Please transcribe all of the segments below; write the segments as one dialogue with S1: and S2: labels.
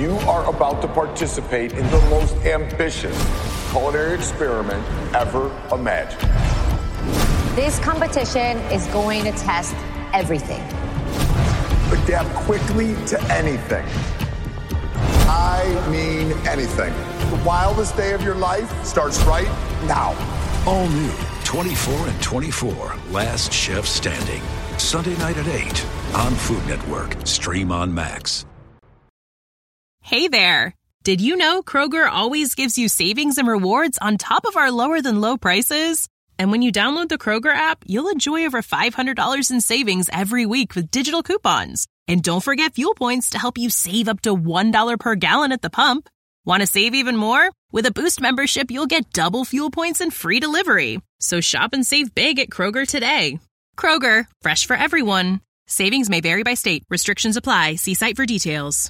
S1: You are about to participate in the most ambitious culinary experiment ever imagined.
S2: This competition is going to test everything.
S1: Adapt quickly to anything. I mean anything. The wildest day of your life starts right now.
S3: All new 24 and 24, Last Chef Standing. Sunday night at 8 on Food Network. Stream on Max.
S4: Hey there. Did you know Kroger always gives you savings and rewards on top of our lower than low prices? And when you download the Kroger app, you'll enjoy over $500 in savings every week with digital coupons. And don't forget fuel points to help you save up to $1 per gallon at the pump. Want to save even more? With a Boost membership, you'll get double fuel points and free delivery. So shop and save big at Kroger today. Kroger, fresh for everyone. Savings may vary by state. Restrictions apply. See site for details.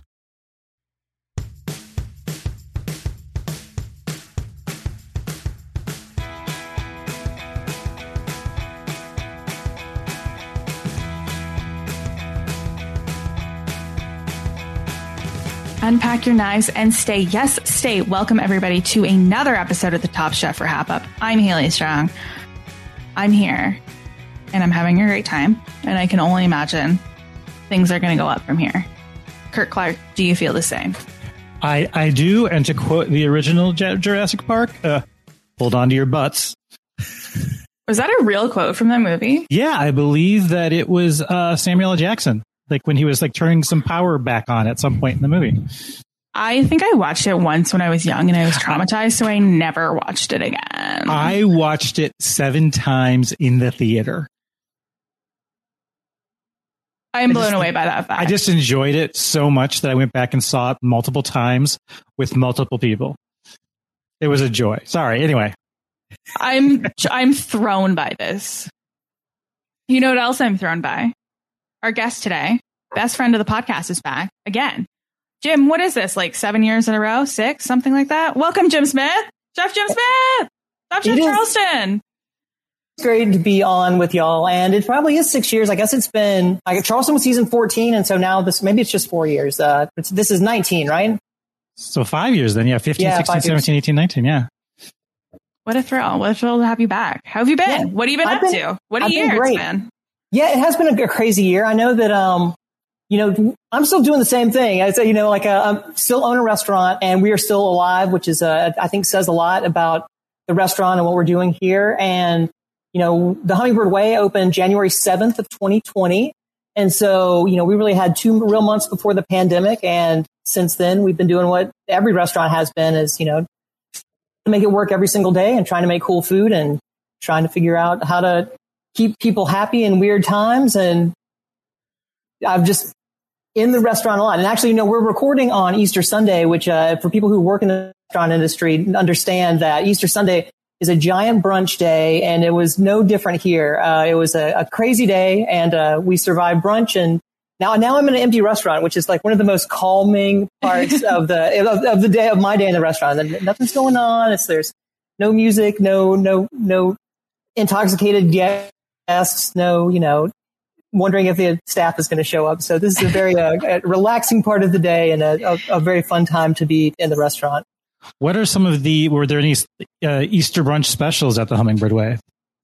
S5: Unpack your knives and stay. Yes, stay. Welcome, everybody, to another episode of the Top Chef for Hap Up. I'm Haley Strong. I'm here, and I'm having a great time, and I can only imagine things are going to go up from here. Kurt Clark, do you feel the same?
S6: I do, and to quote the original Jurassic Park, hold on to your butts.
S5: Was that a real quote from that movie?
S6: Yeah, I believe that it was Samuel L. Jackson. Like when he was like turning some power back on at some point in the movie.
S5: I think I watched it once when I was young and I was traumatized, so I never watched it again.
S6: I watched it 7 times in the theater.
S5: I'm blown away by that fact.
S6: I just enjoyed it so much that I went back and saw it multiple times with multiple people. It was a joy. Sorry. Anyway.
S5: I'm thrown by this. You know what else I'm thrown by? Our guest today, best friend of the podcast, is back again. Jim, what is this? Like 7 years in a row? 6? Something like that? Welcome, Jim Smith. Chef Jim Smith. Chef Charleston.
S7: It's great to be on with y'all. And it probably is 6 years. I guess it's been, Charleston was season 14. And so now maybe it's just 4 years. This is 19, right?
S6: So 5 years then. Yeah. 15, 16, 17, 18, 19. Yeah.
S5: What a thrill. What a thrill to have you back. How have you been? Yeah. What have you been up to? What a year it's been.
S7: Yeah, it has been a crazy year. I know that, I'm still doing the same thing. I say, I'm still own a restaurant and we are still alive, which is, I think says a lot about the restaurant and what we're doing here. And, the Hummingbird Way opened January 7th of 2020. And so, we really had 2 real months before the pandemic. And since then we've been doing what every restaurant has been is, to make it work every single day and trying to make cool food and trying to figure out how to keep people happy in weird times. And I'm just in the restaurant a lot. And actually, we're recording on Easter Sunday, which for people who work in the restaurant industry understand that Easter Sunday is a giant brunch day. And it was no different here. It was a crazy day and we survived brunch. And now I'm in an empty restaurant, which is like one of the most calming parts of the day of my day in the restaurant. And nothing's going on. There's no music, no intoxicated guests, wondering if the staff is going to show up. So this is a very relaxing part of the day and a very fun time to be in the restaurant.
S6: What are were there any Easter brunch specials at the Hummingbird Way?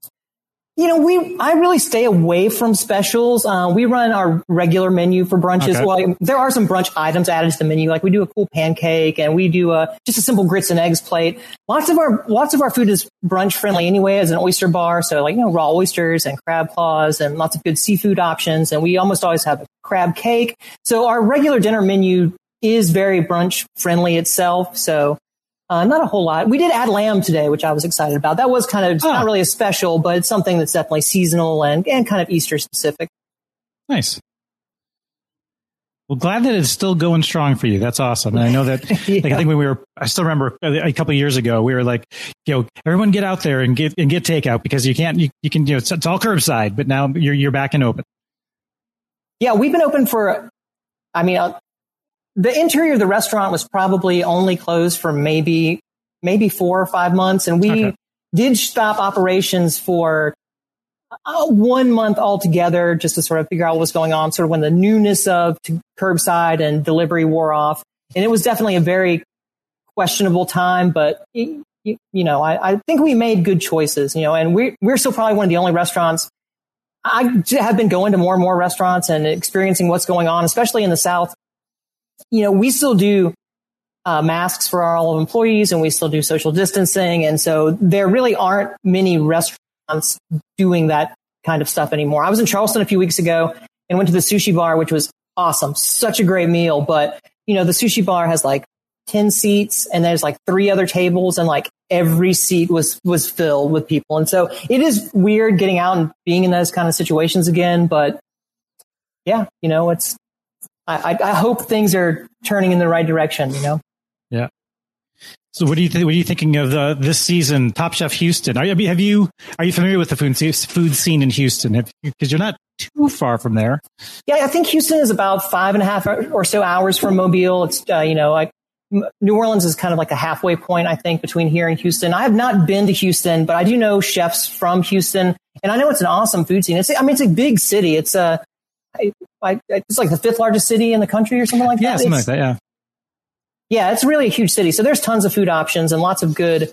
S7: I really stay away from specials. We run our regular menu for brunches. Okay. Well, there are some brunch items added to the menu. Like we do a cool pancake and we do just a simple grits and eggs plate. Lots of our food is brunch friendly anyway as an oyster bar. So raw oysters and crab claws and lots of good seafood options. And we almost always have a crab cake. So our regular dinner menu is very brunch friendly itself. So not a whole lot. We did add lamb today, which I was excited about. That was kind of not really a special, but it's something that's definitely seasonal and kind of Easter specific.
S6: Nice. Well, glad that it's still going strong for you. That's awesome. And I know that, I think I still remember a couple of years ago, we were like, everyone get out there and get takeout because you can, it's all curbside, but now you're back and open.
S7: Yeah, we've been open for, the interior of the restaurant was probably only closed for maybe 4 or 5 months. And we did stop operations for 1 month altogether just to sort of figure out what was going on, sort of when the newness of curbside and delivery wore off. And it was definitely a very questionable time, but I think we made good choices, and we're still probably one of the only restaurants. I have been going to more and more restaurants and experiencing what's going on, especially in the South. We still do masks for all of employees, and we still do social distancing. And so there really aren't many restaurants doing that kind of stuff anymore. I was in Charleston a few weeks ago and went to the sushi bar, which was awesome. Such a great meal. But, the sushi bar has like 10 seats and there's like 3 other tables, and like every seat was filled with people. And so it is weird getting out and being in those kind of situations again. But yeah, I hope things are turning in the right direction,
S6: Yeah. So what do you think? What are you thinking of this season? Top Chef Houston. Are you familiar with the food scene in Houston? Because you're not too far from there.
S7: Yeah, I think Houston is about 5.5 or so hours from Mobile. It's like New Orleans is kind of like a halfway point, I think, between here and Houston. I have not been to Houston, but I do know chefs from Houston, and I know it's an awesome food scene. It's a big city. It's it's like the 5th largest city in the country or something like that.
S6: Yeah, something like that. Yeah.
S7: Yeah, it's really a huge city. So there's tons of food options and lots of good,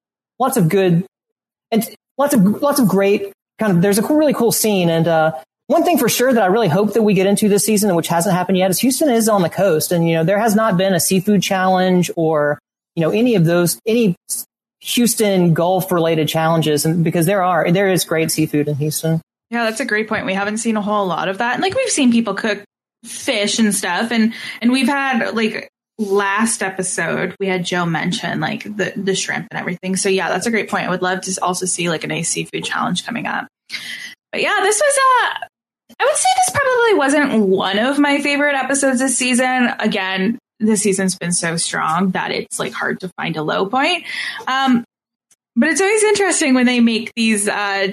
S7: and lots of great kind of, there's a really cool scene. And, one thing for sure that I really hope that we get into this season, which hasn't happened yet, is Houston is on the coast. And, there has not been a seafood challenge or, any Houston Gulf related challenges. And because there is great seafood in Houston.
S5: Yeah, that's a great point. We haven't seen a whole lot of that. And like, we've seen people cook fish and stuff. And we've had like, last episode we had Joe mention like the shrimp and everything. So yeah, that's a great point. I would love to also see like a nice seafood challenge coming up. But yeah, this was I would say this probably wasn't one of my favorite episodes this season. Again, this season's been so strong that it's like hard to find a low point. But it's always interesting when they make these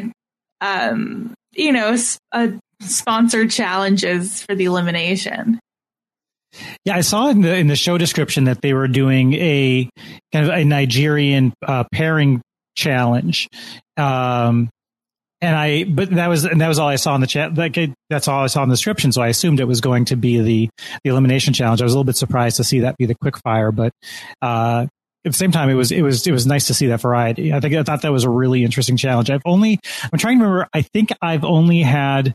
S5: sponsored challenges for the elimination.
S6: Yeah, I saw in the show description that they were doing a kind of a Nigerian pairing challenge, but that was all I saw in the chat. That's all I saw in the description. So I assumed it was going to be the elimination challenge. I was a little bit surprised to see that be the quick fire, but at the same time, it was nice to see that variety. I thought that was a really interesting challenge. I'm trying to remember. I think I've only had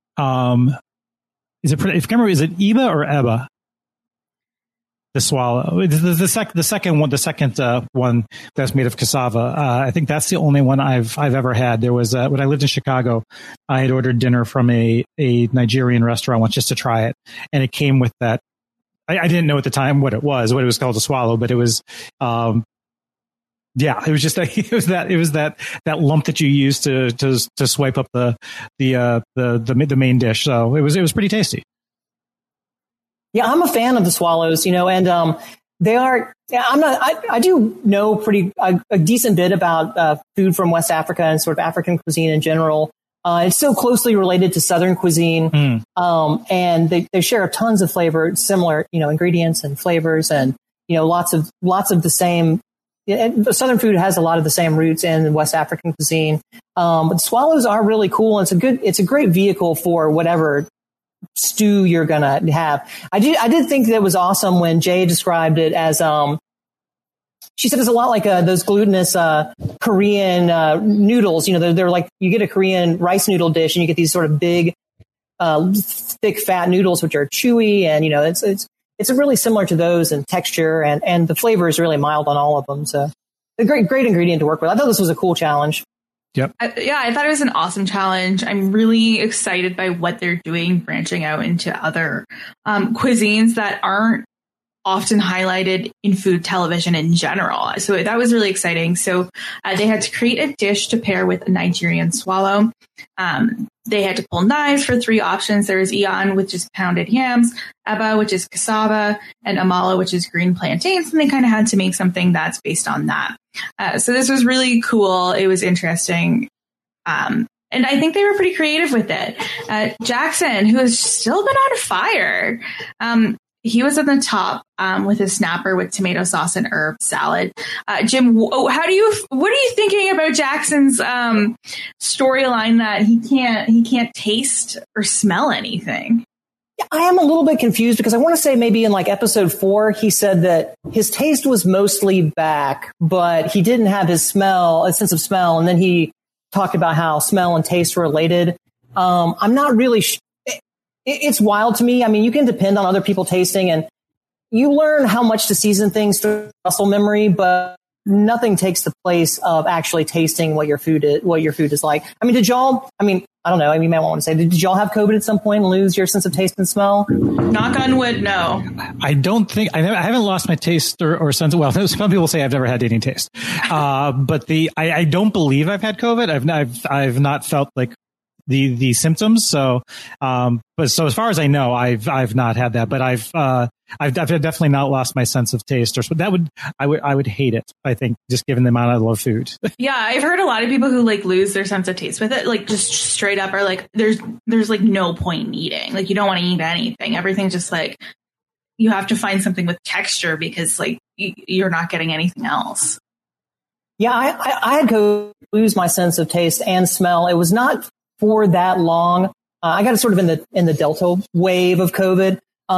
S6: is it Eba or Eba? The swallow, the second one that's made of cassava. I think that's the only one I've ever had. There was when I lived in Chicago, I had ordered dinner from a Nigerian restaurant once just to try it, and it came with that. I didn't know at the time what it was called a swallow, but it was it was just it was that lump that you use to swipe up the main dish. So it was pretty tasty.
S7: Yeah, I'm a fan of the swallows, and they are. I do know a decent bit about food from West Africa and sort of African cuisine in general. It's so closely related to Southern cuisine, and they share tons of flavor, similar ingredients and flavors, and lots of the same. Southern food has a lot of the same roots in West African cuisine, but swallows are really cool, and it's a great vehicle for whatever stew you're gonna have. I did think that was awesome when Jay described it as she said it's a lot like those glutinous Korean noodles. They're like you get a Korean rice noodle dish and you get these sort of big thick fat noodles which are chewy, and it's really similar to those in texture, and the flavor is really mild on all of them. So a great ingredient to work with. I thought this was a cool challenge.
S6: Yep.
S5: I thought it was an awesome challenge. I'm really excited by what they're doing, branching out into other cuisines that aren't often highlighted in food television in general. So that was really exciting. So they had to create a dish to pair with a Nigerian swallow. They had to pull knives for 3 options. There was Iyan, which is pounded yams, Eba, which is cassava, and Amala, which is green plantains. And they kind of had to make something that's based on that. So this was really cool. It was interesting. And I think they were pretty creative with it. Jackson, who has still been on fire, he was at the top with his snapper with tomato sauce and herb salad. Jim, what are you thinking about Jackson's storyline that he can't taste or smell anything?
S7: I am a little bit confused because I want to say maybe in like episode 4, he said that his taste was mostly back, but he didn't have his a sense of smell. And then he talked about how smell and taste were related. I'm not really, it's wild to me. I mean, you can depend on other people tasting and you learn how much to season things through muscle memory, but nothing takes the place of actually tasting what your food is like. I mean, I don't know. I mean, you might want to say, did y'all have COVID at some point and lose your sense of taste and smell?
S5: Knock on wood, no.
S6: I don't think I haven't lost my taste or sense. Well, some people say I've never had any taste, but I don't believe I've had COVID. I've not felt like the symptoms. So, but so as far as I know, I've not had that, but I've definitely not lost my sense of taste or that I would hate it. I think just given the amount I love food.
S5: Yeah. I've heard a lot of people who like lose their sense of taste with it, like just straight up are like, there's like no point in eating. Like you don't want to eat anything. Everything's just like, you have to find something with texture because like you're not getting anything else.
S7: Yeah. I had to lose my sense of taste and smell. It was not for that long. I got it sort of in the Delta wave of COVID.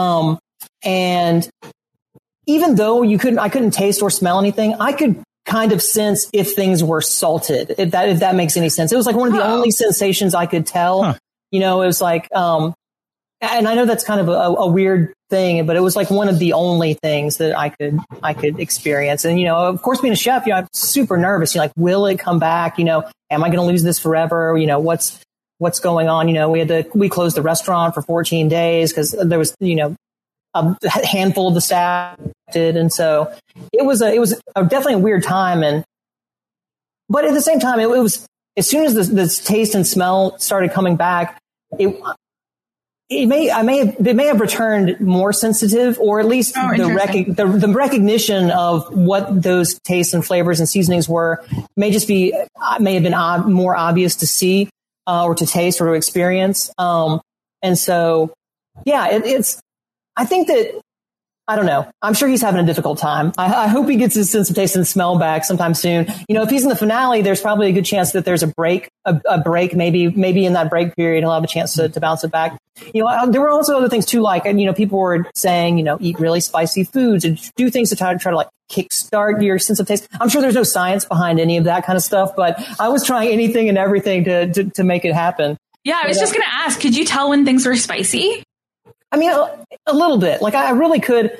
S7: And even though I couldn't taste or smell anything, I could kind of sense if things were salted, if that makes any sense. It was like one of the only sensations I could tell. Huh. You know, it was like, and I know that's kind of a weird thing, but it was like one of the only things that I could experience. And, you know, of course, being a chef, you know, I'm super nervous. You're like, will it come back? You know, am I going to lose this forever? You know, what's going on? You know, we closed the restaurant for 14 days because there was, you know, a handful of the staff did. And so it was definitely a weird time. But at the same time, it was, as soon as this taste and smell started coming back, it may have returned more sensitive, or at least the recognition of what those tastes and flavors and seasonings were may have been more obvious to see, or to taste or to experience. And so, yeah, I think that, I don't know. I'm sure he's having a difficult time. I hope he gets his sense of taste and smell back sometime soon. You know, if he's in the finale, there's probably a good chance that there's a break, maybe in that break period, he'll have a chance to bounce it back. You know, there were also other things too, like, you know, people were saying, you know, eat really spicy foods and do things to try to like kickstart your sense of taste. I'm sure there's no science behind any of that kind of stuff, but I was trying anything and everything to make it happen.
S5: Yeah, I was just going to ask, could you tell when things were spicy?
S7: I mean, a little bit. Like I really could.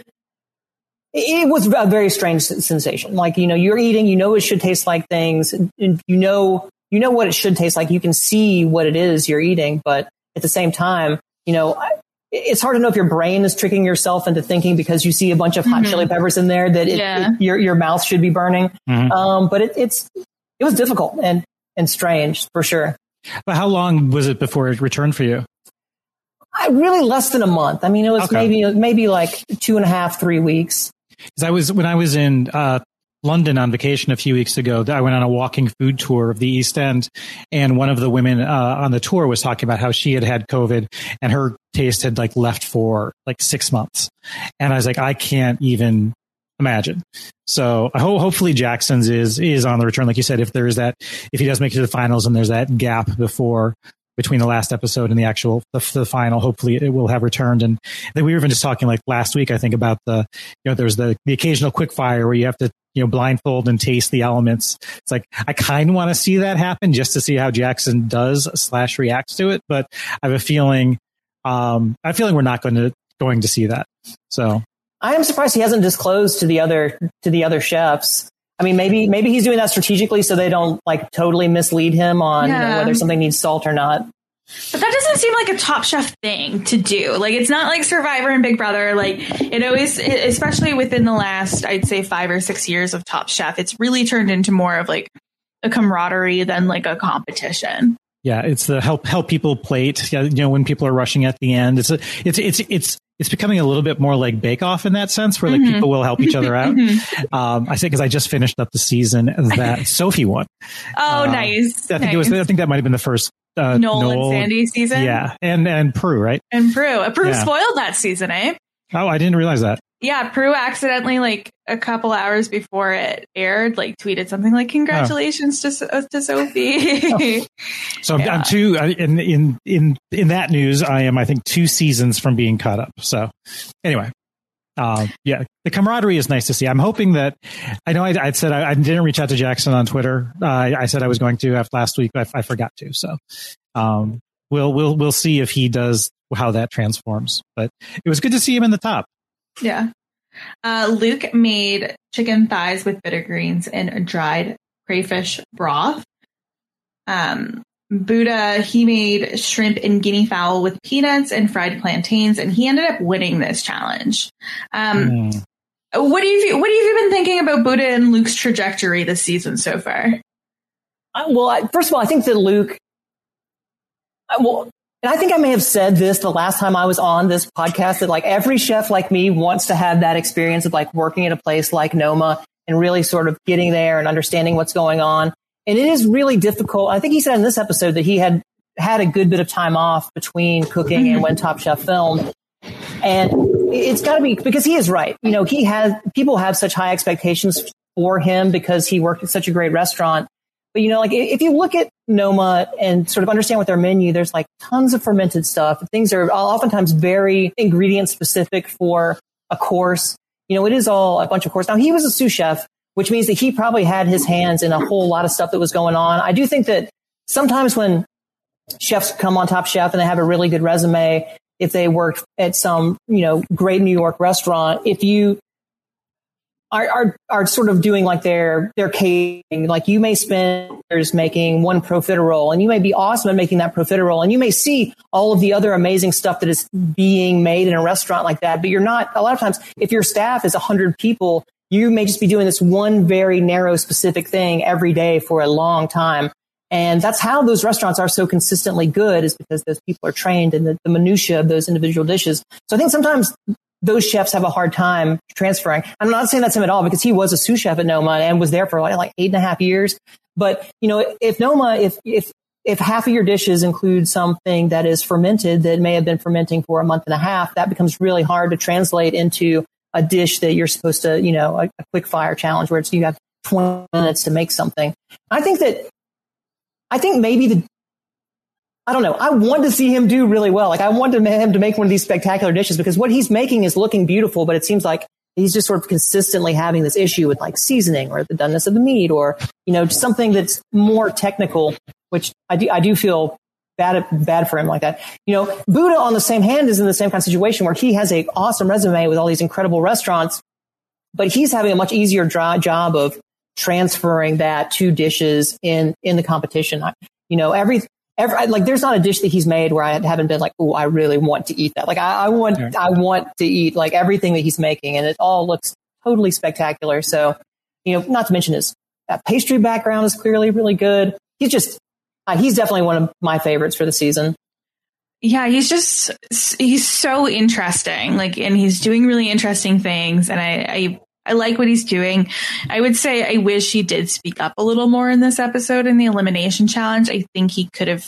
S7: It was a very strange sensation. Like, you know, you're eating, you know, it should taste like things, and you know what it should taste like. You can see what it is you're eating, but at the same time, you know, it's hard to know if your brain is tricking yourself into thinking because you see a bunch of hot chili peppers in there that your mouth should be burning. Mm-hmm. But it was difficult and strange for sure.
S6: But how long was it before it returned for you?
S7: Really less than a month. I mean, it was maybe like 2.5, 3 weeks.
S6: When I was in London on vacation a few weeks ago, I went on a walking food tour of the East End, and one of the women on the tour was talking about how she had COVID and her taste had like left for like 6 months. And I was like, I can't even imagine. So hopefully Jackson's is on the return. Like you said, if he does make it to the finals and there's that gap between the last episode and the final, hopefully it will have returned. And we were even just talking like last week, I think, about there's the occasional quick fire where you have to, you know, blindfold and taste the elements. It's like, I kind of want to see that happen just to see how Jackson does / reacts to it. But I have a feeling we're not going to see that. So
S7: I am surprised he hasn't disclosed to the other chefs. I mean, maybe he's doing that strategically so they don't like totally mislead him on you know, whether something needs salt or not.
S5: But that doesn't seem like a Top Chef thing to do. Like, it's not like Survivor and Big Brother. Like, it always, especially within the last, I'd say 5 or 6 years of Top Chef, it's really turned into more of like a camaraderie than like a competition. Yeah,
S6: it's the help people plate. Yeah, you know, when people are rushing at the end, it's becoming a little bit more like Bake Off in that sense, where like people will help each other out. I think because I just finished up the season that Sophie won.
S5: Oh, nice!
S6: I think that might have been the first
S5: Noel and Sandy season.
S6: Yeah, and Prue, right?
S5: And Prue spoiled that season, eh?
S6: Oh, I didn't realize that.
S5: Yeah, Prue accidentally, like a couple hours before it aired, like tweeted something like "Congratulations to Sophie."
S6: So I'm two in that news. I am, I think, 2 seasons from being caught up. So anyway, the camaraderie is nice to see. I'm hoping that I know I'd said I didn't reach out to Jackson on Twitter. I said I was going to after last week. I forgot to. So we'll see if he does, how that transforms. But it was good to see him in the top.
S5: Yeah. Luke made chicken thighs with bitter greens and dried crayfish broth. Buddha, he made shrimp and guinea fowl with peanuts and fried plantains, and he ended up winning this challenge. What have you been thinking about Buddha and Luke's trajectory this season so far?
S7: Well, first of all, I think that Luke, and I think I may have said this the last time I was on this podcast, that like every chef like me wants to have that experience of like working at a place like Noma and really sort of getting there and understanding what's going on. And it is really difficult. I think he said in this episode that he had a good bit of time off between cooking and when Top Chef filmed. And it's got to be because he is right. You know, people have such high expectations for him because he worked at such a great restaurant. But, you know, like if you look at Noma and sort of understand what their menu, there's like tons of fermented stuff. Things are oftentimes very ingredient specific for a course. You know, it is all a bunch of course. Now, he was a sous chef, which means that he probably had his hands in a whole lot of stuff that was going on. I do think that sometimes when chefs come on Top Chef and they have a really good resume, if they worked at some, you know, great New York restaurant, if you are sort of doing like their catering, like you may spend years making one profiterole and you may be awesome at making that profiterole and you may see all of the other amazing stuff that is being made in a restaurant like that. But you're not, a lot of times, if your staff is 100 people, you may just be doing this one very narrow specific thing every day for a long time. And that's how those restaurants are so consistently good, is because those people are trained in the minutiae of those individual dishes. So I think sometimes those chefs have a hard time transferring. I'm not saying that's him at all, because he was a sous chef at Noma and was there for like 8.5 years. But, you know, if Noma, if half of your dishes include something that is fermented, that may have been fermenting for a month and a half, that becomes really hard to translate into a dish that you're supposed to, you know, a quick fire challenge where you have 20 minutes to make something. I think maybe I don't know. I want to see him do really well. Like I want him to make one of these spectacular dishes, because what he's making is looking beautiful, but it seems like he's just sort of consistently having this issue with like seasoning or the doneness of the meat, or, you know, something that's more technical, which I do feel bad for him like that. You know, Buddha on the same hand is in the same kind of situation where he has an awesome resume with all these incredible restaurants, but he's having a much easier job of transferring that to dishes in the competition. You know, like there's not a dish that he's made where I haven't been like, oh, I really want to eat that. Like I want to eat like everything that he's making, and it all looks totally spectacular. So, you know, not to mention his pastry background is clearly really good. He's definitely one of my favorites for the season.
S5: Yeah, he's so interesting. Like, and he's doing really interesting things. And I like what he's doing. I would say I wish he did speak up a little more in this episode in the elimination challenge. I think he could have,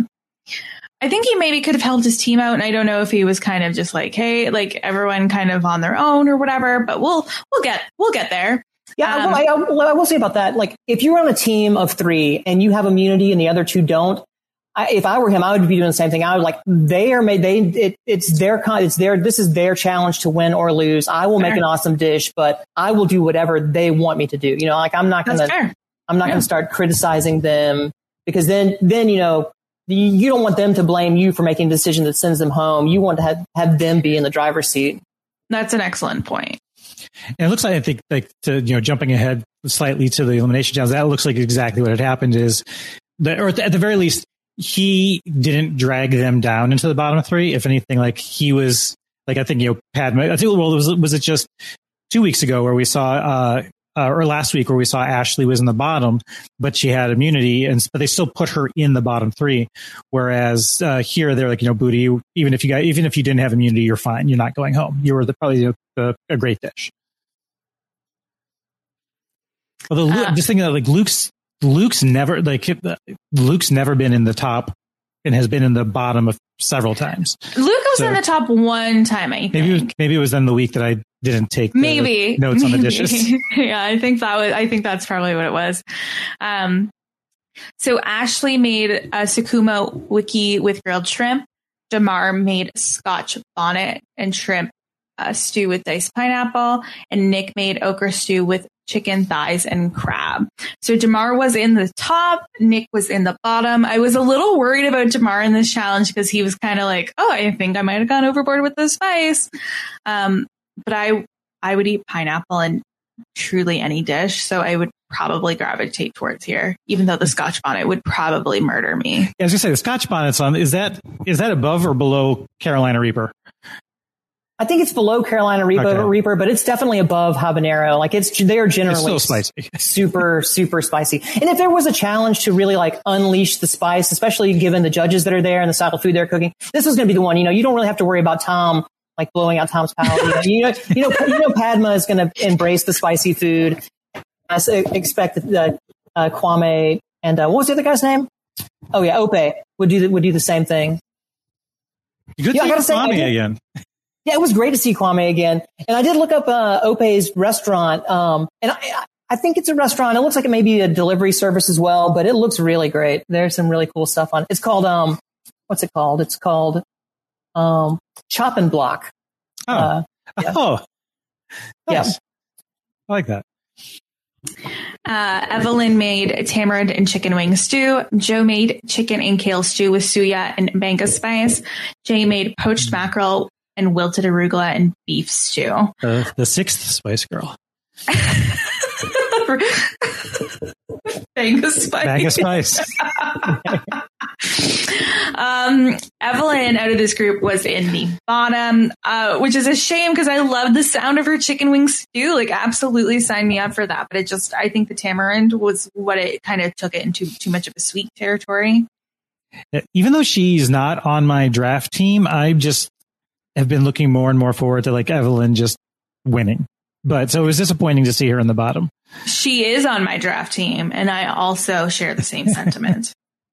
S5: I think he maybe could have helped his team out. And I don't know if he was kind of just like, hey, like everyone kind of on their own or whatever, but we'll get there.
S7: Yeah. I will say about that. Like if you're on a team of 3 and you have immunity and the other 2 don't, if I were him, I would be doing the same thing. I would like, this is their challenge to win or lose. I will make an awesome dish, but I will do whatever they want me to do. You know, like I'm not going to start criticizing them, because then, you know, you don't want them to blame you for making a decision that sends them home. You want to have them be in the driver's seat.
S5: That's an excellent point.
S6: And it looks like, I think, like, to, you know, jumping ahead slightly to the elimination challenge, that looks like exactly what had happened is or at the very least, he didn't drag them down into the bottom 3. If anything, like he was like, I think, you know, Padme, I think, well, was it just 2 weeks ago where we saw, or last week where we saw Ashley was in the bottom, but she had immunity, but they still put her in the bottom 3. Whereas here they're like, you know, Booty, even if you didn't have immunity, you're fine. You're not going home. You were probably a great dish. Although just thinking that like Luke's never been in the top and has been in the bottom of several times.
S5: Luke was in the top one time, I think.
S6: Maybe it was then the week that didn't take
S5: maybe
S6: notes on the dishes.
S5: Yeah, I think that's probably what it was. So Ashley made a Sakuma wiki with grilled shrimp. Damar made Scotch bonnet and shrimp stew with diced pineapple, and Nick made okra stew with chicken thighs and crab. So Damar was in the top, Nick was in the bottom. I was a little worried about Damar in this challenge because he was kind of like, oh, I think I might have gone overboard with the spice. But I would eat pineapple in truly any dish, so I would probably gravitate towards here, even though the Scotch bonnet would probably murder me.
S6: Yeah, I was gonna say the Scotch bonnet's on. Is that above or below Carolina Reaper?
S7: I think it's below Carolina Reaper, but it's definitely above habanero. Like they're generally
S6: so spicy,
S7: super, super spicy. And if there was a challenge to really like unleash the spice, especially given the judges that are there and the style of food they're cooking, this was going to be the one. You don't really have to worry about Tom like blowing out Tom's palate. You know, Padma is going to embrace the spicy food. I expect that Kwame and what was the other guy's name? Oh yeah, Ope would do the same thing.
S6: Good to see Kwame again.
S7: Yeah, it was great to see Kwame again. And I did look up Ope's restaurant, and I think it's a restaurant. It looks like it may be a delivery service as well, but it looks really great. There's some really cool stuff on it. It's called what's it called? It's called Chop and Block.
S6: Oh,
S7: yeah.
S6: Oh, nice.
S7: Yeah.
S6: I like that.
S5: Evelyn made tamarind and chicken wing stew. Joe made chicken and kale stew with suya and banga spice. Jay made poached mackerel and wilted arugula and beef stew.
S6: The sixth Spice Girl.
S5: Banga spice.
S6: Banga spice.
S5: Evelyn out of this group was in the bottom, which is a shame because I love the sound of her chicken wing stew. Like, absolutely sign me up for that. But I think the tamarind was what it kind of took it into too much of a sweet territory.
S6: Even though she's not on my draft team, I just have been looking more and more forward to like Evelyn just winning. But so it was disappointing to see her in the bottom.
S5: She is on my draft team, and I also share the same sentiment.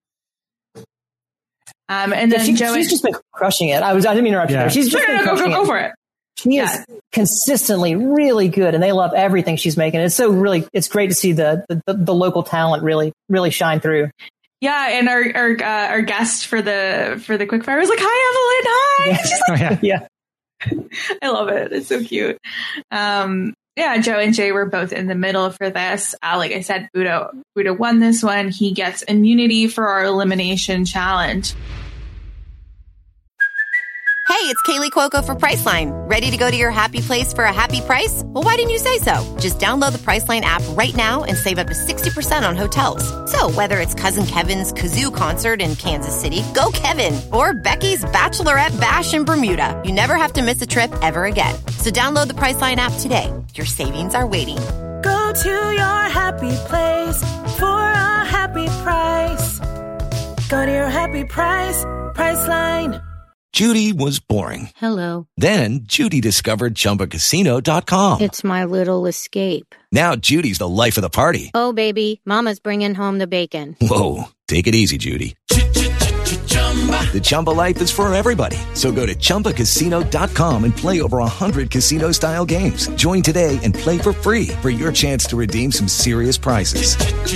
S5: And then
S7: she's just been crushing it. I didn't mean to interrupt you. She's just
S5: go for it.
S7: She is consistently really good, and they love everything she's making. It's great to see the local talent really shine through.
S5: Yeah, and our guest for the quickfire was like, "Hi, Evelyn, hi."
S7: Yeah.
S5: She's like,
S7: yeah.
S5: I love it. It's so cute. Joe and Jay were both in the middle for this. Like I said, Buddha won this one. He gets immunity for our elimination challenge.
S8: Hey, it's Kaylee Cuoco for Priceline. Ready to go to your happy place for a happy price? Well, why didn't you say so? Just download the Priceline app right now and save up to 60% on hotels. So whether it's Cousin Kevin's Kazoo Concert in Kansas City, go Kevin, or Becky's Bachelorette Bash in Bermuda, you never have to miss a trip ever again. So download the Priceline app today. Your savings are waiting.
S9: Go to your happy place for a happy price. Go to your happy price, Priceline.
S10: Judy was boring.
S11: Hello.
S10: Then Judy discovered ChumbaCasino.com.
S11: It's my little escape.
S10: Now Judy's the life of the party.
S11: Oh, baby, mama's bringing home the bacon.
S10: Whoa, take it easy, Judy. The Chumba life is for everybody. So go to ChumbaCasino.com and play over 100 casino-style games. Join today and play for free for your chance to redeem some serious prizes.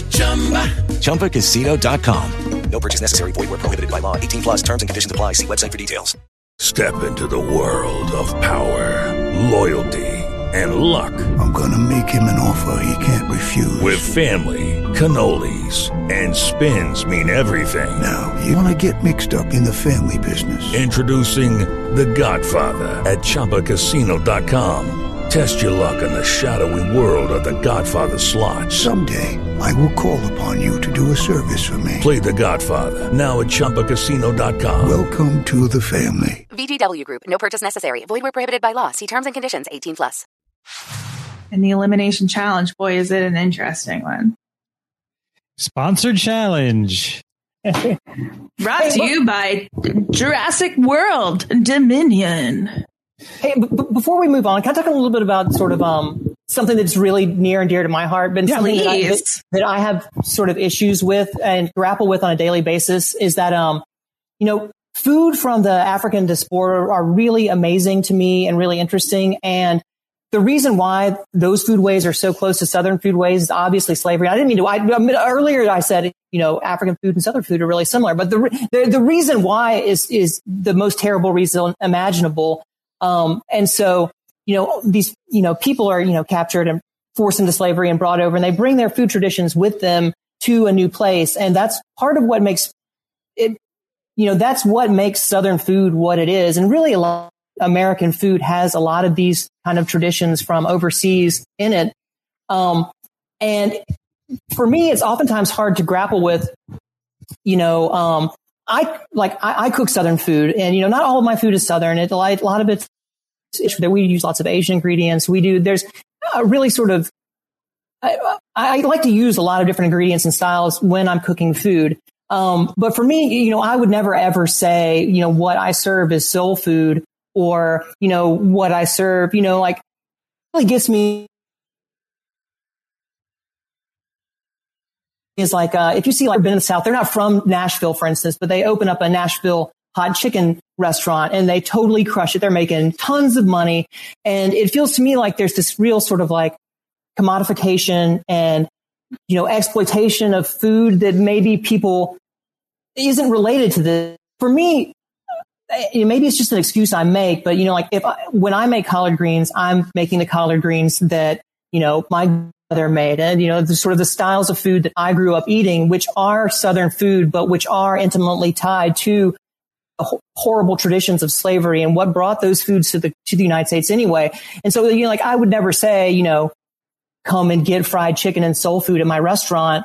S10: ChumbaCasino.com. No purchase necessary. Void where prohibited by law. 18+ terms and conditions apply. See website for details.
S3: Step into the world of power, loyalty, and luck.
S12: I'm going to make him an offer he can't refuse.
S3: With family, cannolis, and spins mean everything.
S12: Now, you want to get mixed up in the family business.
S3: Introducing The Godfather at ChumbaCasino.com. Test your luck in the shadowy world of The Godfather slot.
S12: Someday, I will call upon you to do a service for me.
S3: Play The Godfather, now at ChumbaCasino.com.
S12: Welcome to the family.
S8: VGW Group. No purchase necessary. Void where prohibited by law. See terms and conditions. 18+.
S5: And the elimination challenge, boy, is it an interesting one.
S6: Sponsored challenge.
S5: Brought to you by Jurassic World Dominion.
S7: Hey, before we move on, can I talk a little bit about sort of something that's really near and dear to my heart, but something that I have sort of issues with and grapple with on a daily basis is that, food from the African diaspora are really amazing to me and really interesting. And the reason why those foodways are so close to Southern foodways is obviously slavery. I didn't mean to, earlier I said, African food and Southern food are really similar, but the reason why is the most terrible reason imaginable. And so, these, people are, captured and forced into slavery and brought over, and they bring their food traditions with them to a new place. And that's part of what makes it, that's what makes Southern food what it is. And really a lot of American food has a lot of these kind of traditions from overseas in it. And for me, it's oftentimes hard to grapple with, I cook Southern food, and, not all of my food is Southern. A lot of it's that we use lots of Asian ingredients. There's a really sort of, I like to use a lot of different ingredients and styles when I'm cooking food. But for me, I would never ever say, what I serve is soul food, or, what I serve, really gets me is like, if you see like been in the South, they're not from Nashville, for instance, but they open up a Nashville hot chicken restaurant and they totally crush it. They're making tons of money. And it feels to me like there's this real sort of like commodification and, exploitation of food that maybe people isn't related to this. For me, maybe it's just an excuse I make, but, when I make collard greens, I'm making the collard greens that, my mother made. And, the sort of the styles of food that I grew up eating, which are Southern food, but which are intimately tied to the horrible traditions of slavery and what brought those foods to the United States anyway. And so, I would never say, come and get fried chicken and soul food at my restaurant.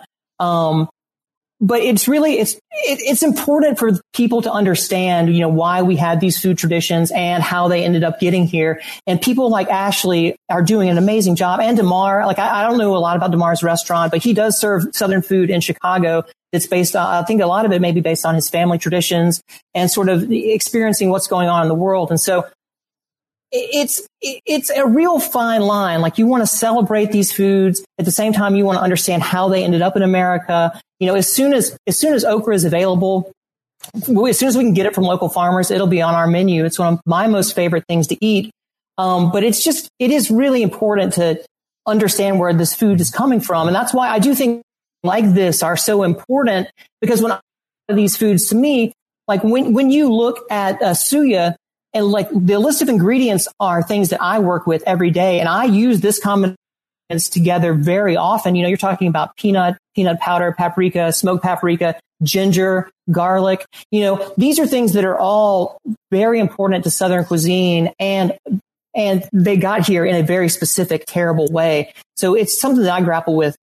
S7: But it's really, it's important for people to understand, why we had these food traditions and how they ended up getting here. And people like Ashley are doing an amazing job. And DeMar, I don't know a lot about DeMar's restaurant, but he does serve Southern food in Chicago. It's based on, I think a lot of it may be based on his family traditions and sort of experiencing what's going on in the world. And so it's a real fine line. Like, you want to celebrate these foods. At the same time, you want to understand how they ended up in America. As soon as okra is available, as soon as we can get it from local farmers, it'll be on our menu. It's one of my most favorite things to eat. But it is really important to understand where this food is coming from. And that's why I do think like this are so important, because when I look at these foods, to me, like when you look at suya, and like the list of ingredients are things that I work with every day. And I use this combination together very often. You're talking about peanut powder, paprika, smoked paprika, ginger, garlic. These are things that are all very important to Southern cuisine, and they got here in a very specific, terrible way. So it's something that I grapple with,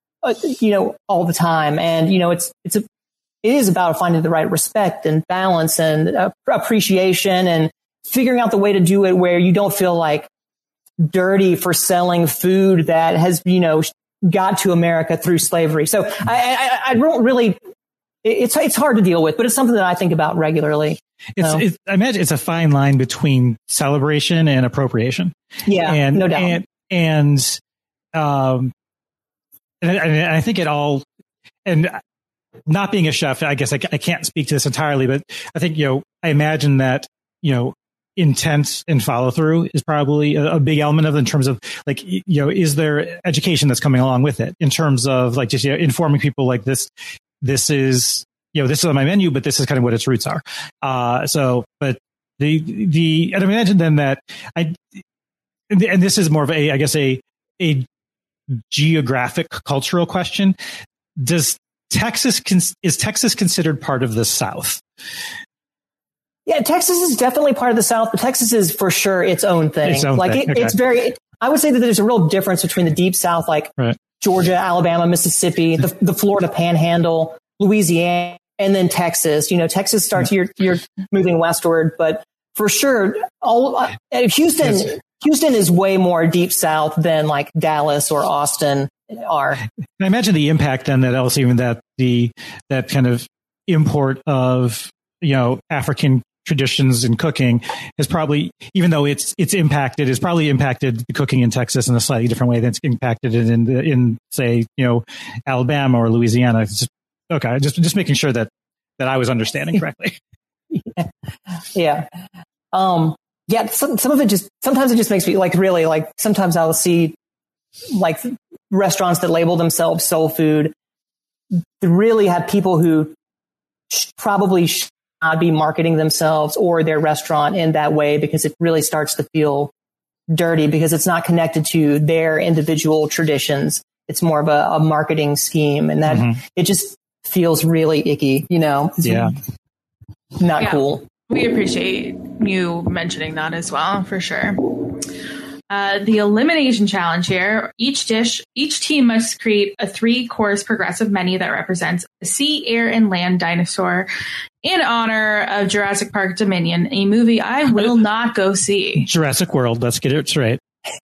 S7: all the time. And, it is about finding the right respect and balance and appreciation and figuring out the way to do it where you don't feel like dirty for selling food that has, got to America through slavery. So I don't really, it's hard to deal with, but it's something that I think about regularly.
S6: I imagine it's a fine line between celebration and appropriation.
S7: Yeah, no doubt.
S6: And I think it all, and not being a chef, I guess I can't speak to this entirely, but I think, I imagine that, intent and follow through is probably a big element of it, in terms of like, is there education that's coming along with it in terms of like just informing people like this is, this is on my menu, but this is kind of what its roots are. But and I imagine then that and this is more of a geographic cultural question. Is Texas considered part of the South?
S7: Yeah, Texas is definitely part of the South, but Texas is for sure its own thing. It's very, I would say that there's a real difference between the deep South, like right. Georgia, Alabama, Mississippi, the Florida Panhandle, Louisiana, and then Texas. Texas starts, you're moving westward, but for sure, Houston is way more deep South than like Dallas or Austin are.
S6: I imagine the impact then that also even that kind of import of, African traditions in cooking has probably, even though it's impacted, has probably impacted the cooking in Texas in a slightly different way than it's impacted it in say, Alabama or Louisiana. Just making sure that I was understanding correctly.
S7: Yeah. yeah, some of it sometimes it just makes me like really like, sometimes I'll see like restaurants that label themselves soul food really have people who probably should not be marketing themselves or their restaurant in that way, because it really starts to feel dirty because it's not connected to their individual traditions. It's more of a marketing scheme, and that it just feels really icky, you know? It's not cool.
S5: We appreciate you mentioning that as well, for sure. The elimination challenge here. Each team must create a 3-course progressive menu that represents a sea, air, and land dinosaur in honor of Jurassic Park Dominion, a movie I will not go see.
S6: Jurassic World. Let's get it straight.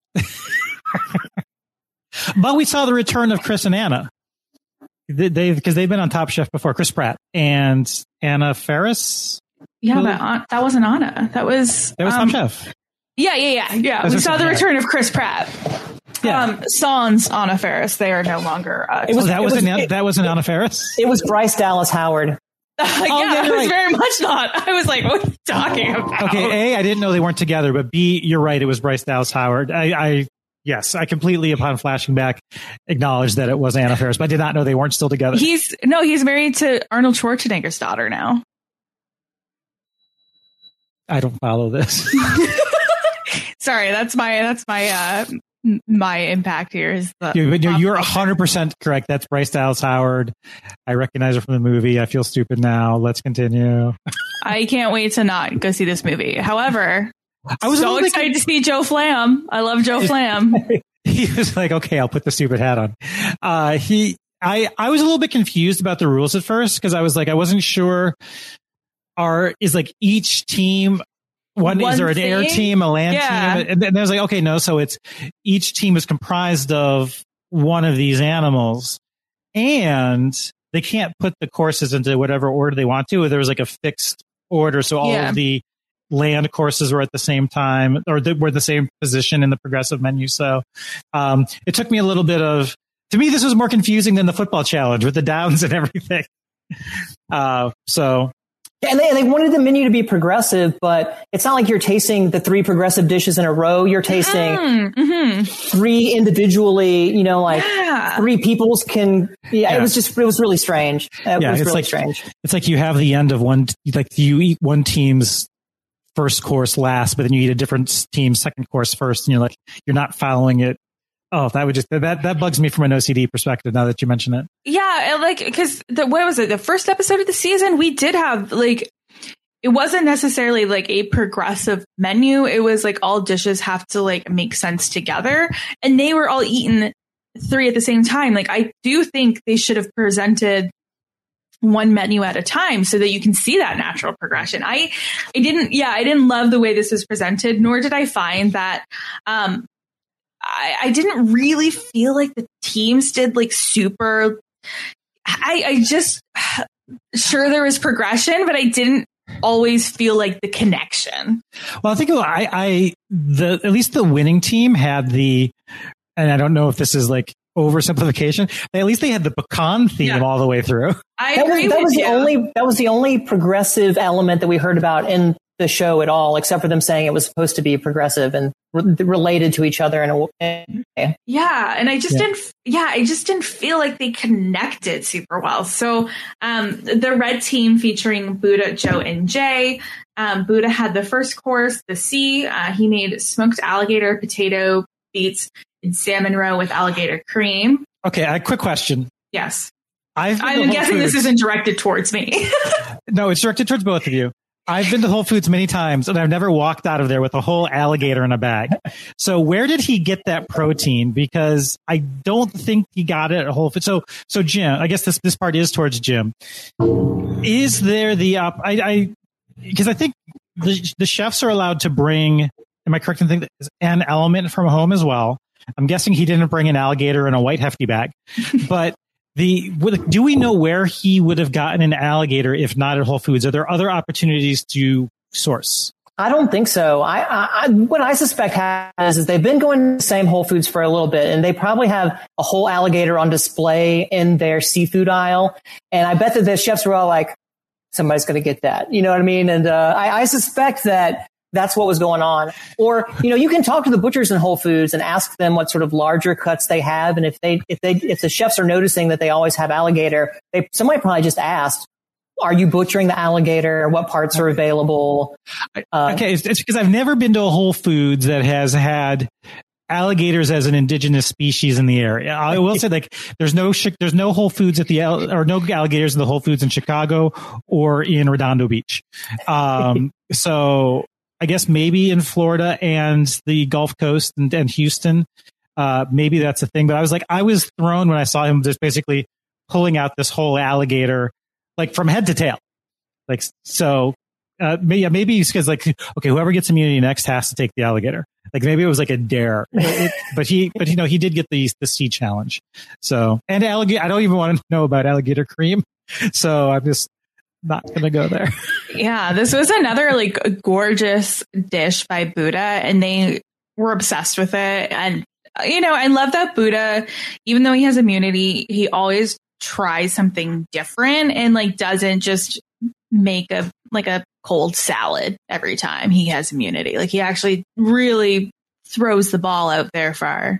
S6: But we saw the return of Chris and Anna. Because they've been on Top Chef before. Chris Pratt and Anna Faris.
S5: Yeah, but that wasn't Anna. That was
S6: Top Chef.
S5: Yeah. We saw the return of Chris Pratt.
S6: Yeah.
S5: Sans Anna Faris. They are no longer.
S6: That wasn't Anna Faris.
S7: It was Bryce Dallas Howard.
S5: It was very much not. I was like, what are you talking about?
S6: Okay, A, I didn't know they weren't together, but B, you're right. It was Bryce Dallas Howard. Yes, I completely, upon flashing back, acknowledged that it was Anna Faris, but I did not know they weren't still together.
S5: He's married to Arnold Schwarzenegger's daughter now.
S6: I don't follow this.
S5: Sorry, that's my impact here. Is
S6: you're 100% correct. That's Bryce Dallas Howard. I recognize her from the movie. I feel stupid now. Let's continue.
S5: I can't wait to not go see this movie. However, I was so excited to see Joe Flam. I love Joe Flam.
S6: He was like, okay, I'll put the stupid hat on. I was a little bit confused about the rules at first, because I was like, I wasn't sure. Is like each team, is there an air team, a land team? And then I was like, okay, no. So it's each team is comprised of one of these animals, and they can't put the courses into whatever order they want to. There was like a fixed order. So all of the land courses were at the same time, or were the same position in the progressive menu. So it took me a little bit to me, this was more confusing than the football challenge with the downs and everything.
S7: And they wanted the menu to be progressive, but it's not like you're tasting the 3 progressive dishes in a row. You're tasting 3 individually, 3 people's can. Yeah, it was really strange. It was really strange.
S6: It's like you have the end of one, like you eat one team's first course last, but then you eat a different team's second course first, and you're not following it. Oh, that bugs me from an OCD perspective now that you mention it.
S5: Yeah, because what was it? The first episode of the season, we did have it wasn't necessarily like a progressive menu. It was like all dishes have to make sense together, and they were all eaten 3 at the same time. I do think they should have presented one menu at a time so that you can see that natural progression. I didn't love the way this was presented, nor did I find that, I didn't really feel like the teams did super. I just sure there was progression, but I didn't always feel like the connection.
S6: Well, I think at least the winning team had and I don't know if this is oversimplification, but at least they had the pecan theme all the way through.
S7: That was the only progressive element that we heard about in the show at all, except for them saying it was supposed to be progressive and related to each other in a way.
S5: Yeah, and I just didn't feel like they connected super well. So the red team featuring Buddha, Joe, and Jay. Buddha had the first course, the sea. He made smoked alligator, potato, beets, and salmon roe with alligator cream.
S6: Okay, a quick question.
S5: Yes. I'm guessing this isn't directed towards me.
S6: No, it's directed towards both of you. I've been to Whole Foods many times, and I've never walked out of there with a whole alligator in a bag. So where did he get that protein? Because I don't think he got it at Whole Foods. So Jim, I guess this part is towards Jim. Is there because I think the chefs are allowed to bring, am I correct in thinking an element from home as well? I'm guessing he didn't bring an alligator in a white hefty bag, but do we know where he would have gotten an alligator if not at Whole Foods? Are there other opportunities to source?
S7: I don't think so. What I suspect happens is they've been going to the same Whole Foods for a little bit, and they probably have a whole alligator on display in their seafood aisle. And I bet that the chefs were all like, somebody's going to get that. You know what I mean? And I suspect that that's what was going on. Or, you can talk to the butchers in Whole Foods and ask them what sort of larger cuts they have. And if the chefs are noticing that they always have alligator, somebody probably just asked, are you butchering the alligator? What parts are available?
S6: Okay. It's because I've never been to a Whole Foods that has had alligators as an indigenous species in the area. I will say, there's no Whole Foods or no alligators in the Whole Foods in Chicago or in Redondo Beach. So I guess maybe in Florida and the Gulf Coast and Houston, maybe that's a thing. But I was thrown when I saw him just basically pulling out this whole alligator, from head to tail. Maybe it's because okay, whoever gets immunity next has to take the alligator. Maybe it was a dare, but he did get the sea challenge. So, and alligator, I don't even want to know about alligator cream. So I'm just not going to go there.
S5: Yeah. This was another gorgeous dish by Buddha, and they were obsessed with it. And, I love that Buddha, even though he has immunity, he always tries something different and doesn't just make a cold salad every time he has immunity. He actually really throws the ball out there far.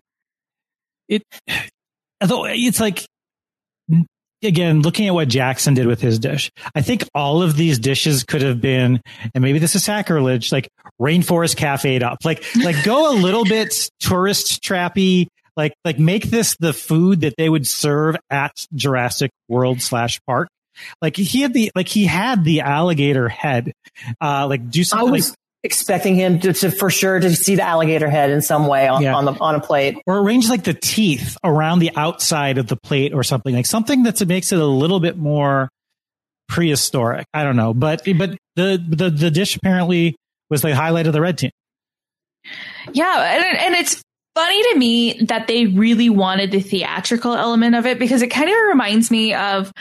S6: Although it's again, looking at what Jackson did with his dish, I think all of these dishes could have been, and maybe this is sacrilege, Rainforest Cafe'd up, go a little bit tourist trappy, make this the food that they would serve at Jurassic World /park. He had the alligator head. Do something.
S7: I was expecting him to for sure to see the alligator head in some way on a plate,
S6: or arrange the teeth around the outside of the plate or something something that makes it a little bit more prehistoric. I don't know, but the dish apparently was the highlight of the red team.
S5: Yeah, and it's funny to me that they really wanted the theatrical element of it, because it kind of reminds me of.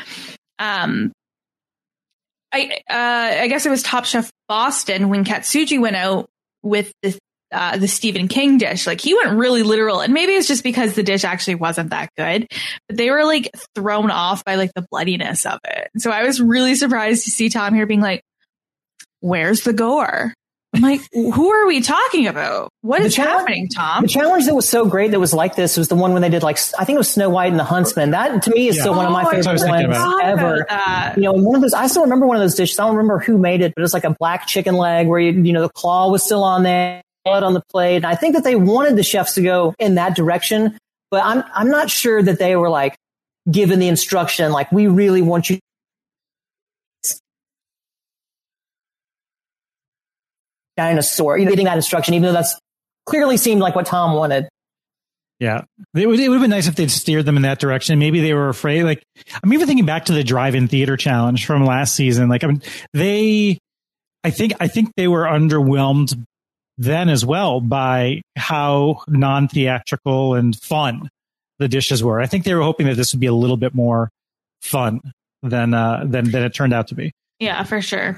S5: I guess it was Top Chef Boston when Katsuji went out with the Stephen King dish. He went really literal, and maybe it's just because the dish actually wasn't that good, but they were thrown off by the bloodiness of it. So I was really surprised to see Tom here being where's the gore? I'm who are we talking about? What is happening, Tom?
S7: The challenge that was so great that was like this was the one when they did I think it was Snow White and the Huntsman. That to me is still one of my favorite ones ever. One of those, I still remember one of those dishes. I don't remember who made it, but it was a black chicken leg where the claw was still on there, blood on the plate. And I think that they wanted the chefs to go in that direction, but I'm not sure that they were given the instruction we really want you dinosaur, getting that instruction, even though that's clearly seemed like what Tom wanted.
S6: Yeah. It would have been nice if they'd steered them in that direction. Maybe they were afraid. I'm even thinking back to the drive-in theater challenge from last season. I think they were underwhelmed then as well by how non-theatrical and fun the dishes were. I think they were hoping that this would be a little bit more fun than it turned out to be.
S5: Yeah, for sure.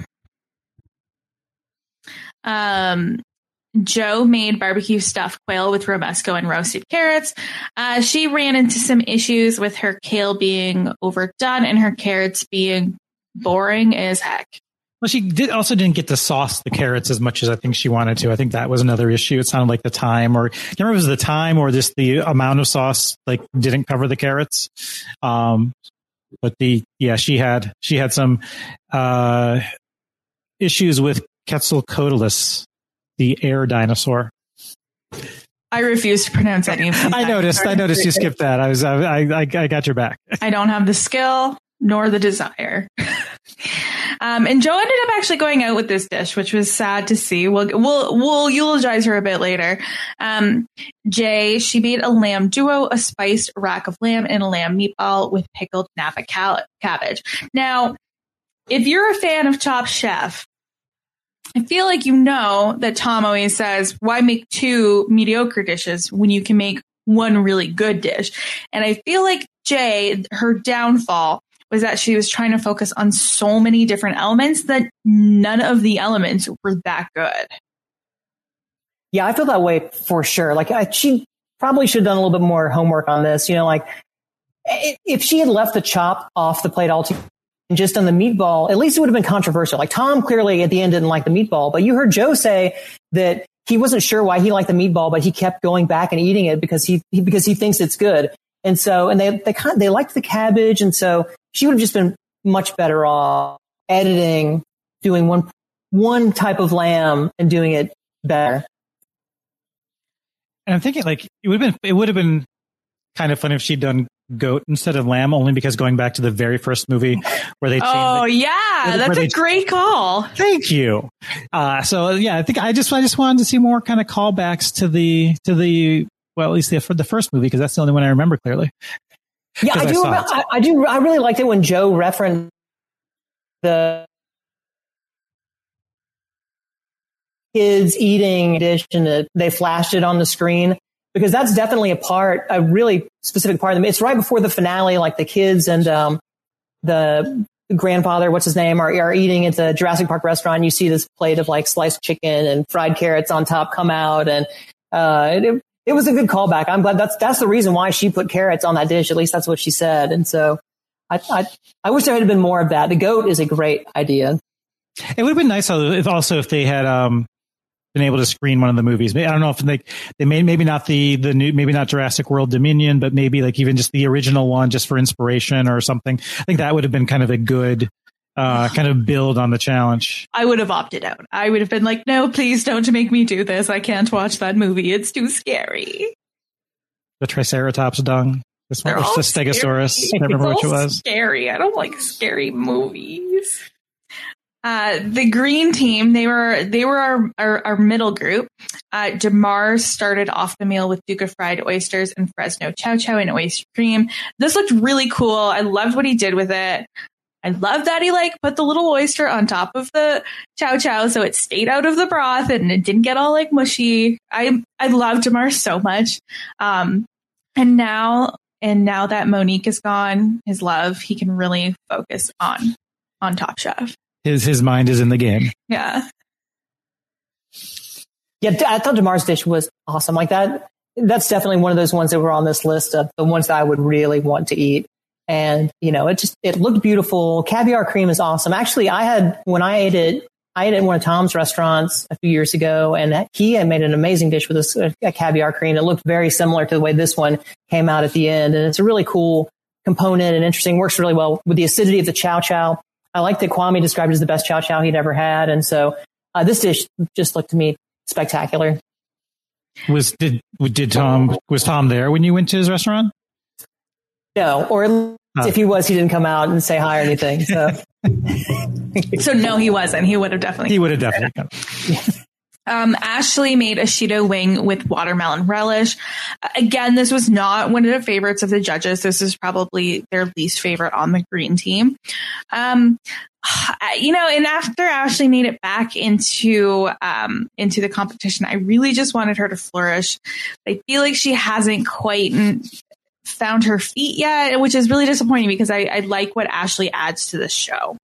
S5: Joe made barbecue stuffed quail with romesco and roasted carrots. She ran into some issues with her kale being overdone and her carrots being boring as heck.
S6: Well, she didn't get to sauce the carrots as much as I think she wanted to. I think that was another issue. It sounded like the time, or I can't remember if it was the time or just the amount of sauce didn't cover the carrots. But she had some issues with Quetzalcoatlus, the air dinosaur.
S5: I refuse to pronounce any of these.
S6: I noticed you skipped that. I got your back.
S5: I don't have the skill nor the desire. And Joe ended up actually going out with this dish, which was sad to see. We'll eulogize her a bit later. Jay, she made a lamb duo, a spiced rack of lamb, and a lamb meatball with pickled Napa cabbage. Now, if you're a fan of Top Chef, I feel like you know that Tom always says, why make two mediocre dishes when you can make one really good dish? And I feel like Jay, her downfall was that she was trying to focus on so many different elements that none of the elements were that good.
S7: Yeah, I feel that way for sure. She probably should have done a little bit more homework on this. If she had left the chop off the plate altogether, just on the meatball, at least it would have been controversial. Like Tom clearly at the end didn't like the meatball, but you heard Joe say that he wasn't sure why he liked the meatball, but he kept going back and eating it because he thinks it's good. And so, and they liked the cabbage. And so she would have just been much better off editing, doing one type of lamb and doing it better.
S6: And I'm thinking like it would have been kind of fun if she'd done goat instead of lamb, only because going back to the very first movie where they changed
S5: that's a great call.
S6: Thank you. So yeah, I think I just wanted to see more kind of callbacks to the well, at least for the first movie, because that's the only one I remember clearly.
S7: Yeah, I do. I really liked it when Joe referenced the kids eating dish and they flashed it on the screen, because that's definitely a really specific part of them. It's right before the finale, like the kids and the grandfather, what's his name, are eating at the Jurassic Park restaurant. And you see this plate of like sliced chicken and fried carrots on top come out, and it was a good callback. I'm glad that's the reason why she put carrots on that dish. At least that's what she said. And so I wish there had been more of that. The goat is a great idea.
S6: It would have been nice if they had been able to screen one of the movies. I don't know if they maybe not the new, maybe not Jurassic World Dominion, but maybe like even just the original one, just for inspiration or something. I think that would have been kind of a good kind of build on the challenge.
S5: I would have opted out. I would have been like, no, please don't make me do this. I can't watch that movie. It's too scary.
S6: The Triceratops dung. This one was the Stegosaurus. I remember which it was.
S5: Scary. I don't like scary movies. The green team, they were our middle group. Jamar started off the meal with Duca fried oysters and Fresno chow chow and oyster cream. This looked really cool. I loved what he did with it. I love that he put the little oyster on top of the chow chow so it stayed out of the broth and it didn't get all mushy. I love Jamar so much. And now that Monique is gone, his love, he can really focus on Top Chef.
S6: His mind is in the game.
S5: Yeah.
S7: Yeah, I thought Damar's dish was awesome. Like that. That's definitely one of those ones that were on this list of the ones that I would really want to eat. And, it looked beautiful. Caviar cream is awesome. Actually, when I ate it in one of Tom's restaurants a few years ago, and he had made an amazing dish with a caviar cream. It looked very similar to the way this one came out at the end. And it's a really cool component and interesting. Works really well with the acidity of the chow chow. I like that Kwame described it as the best chow chow he'd ever had. And so this dish just looked to me spectacular.
S6: Was Tom there when you went to his restaurant?
S7: No, or if he was, he didn't come out and say hi or anything. So,
S5: so no, he wasn't. He would have definitely
S6: come.
S5: Ashley made a Shido wing with watermelon relish. Again, this was not one of the favorites of the judges. This is probably their least favorite on the green team. And after Ashley made it back into the competition, I really just wanted her to flourish. I feel like she hasn't quite found her feet yet, which is really disappointing because I like what Ashley adds to the show.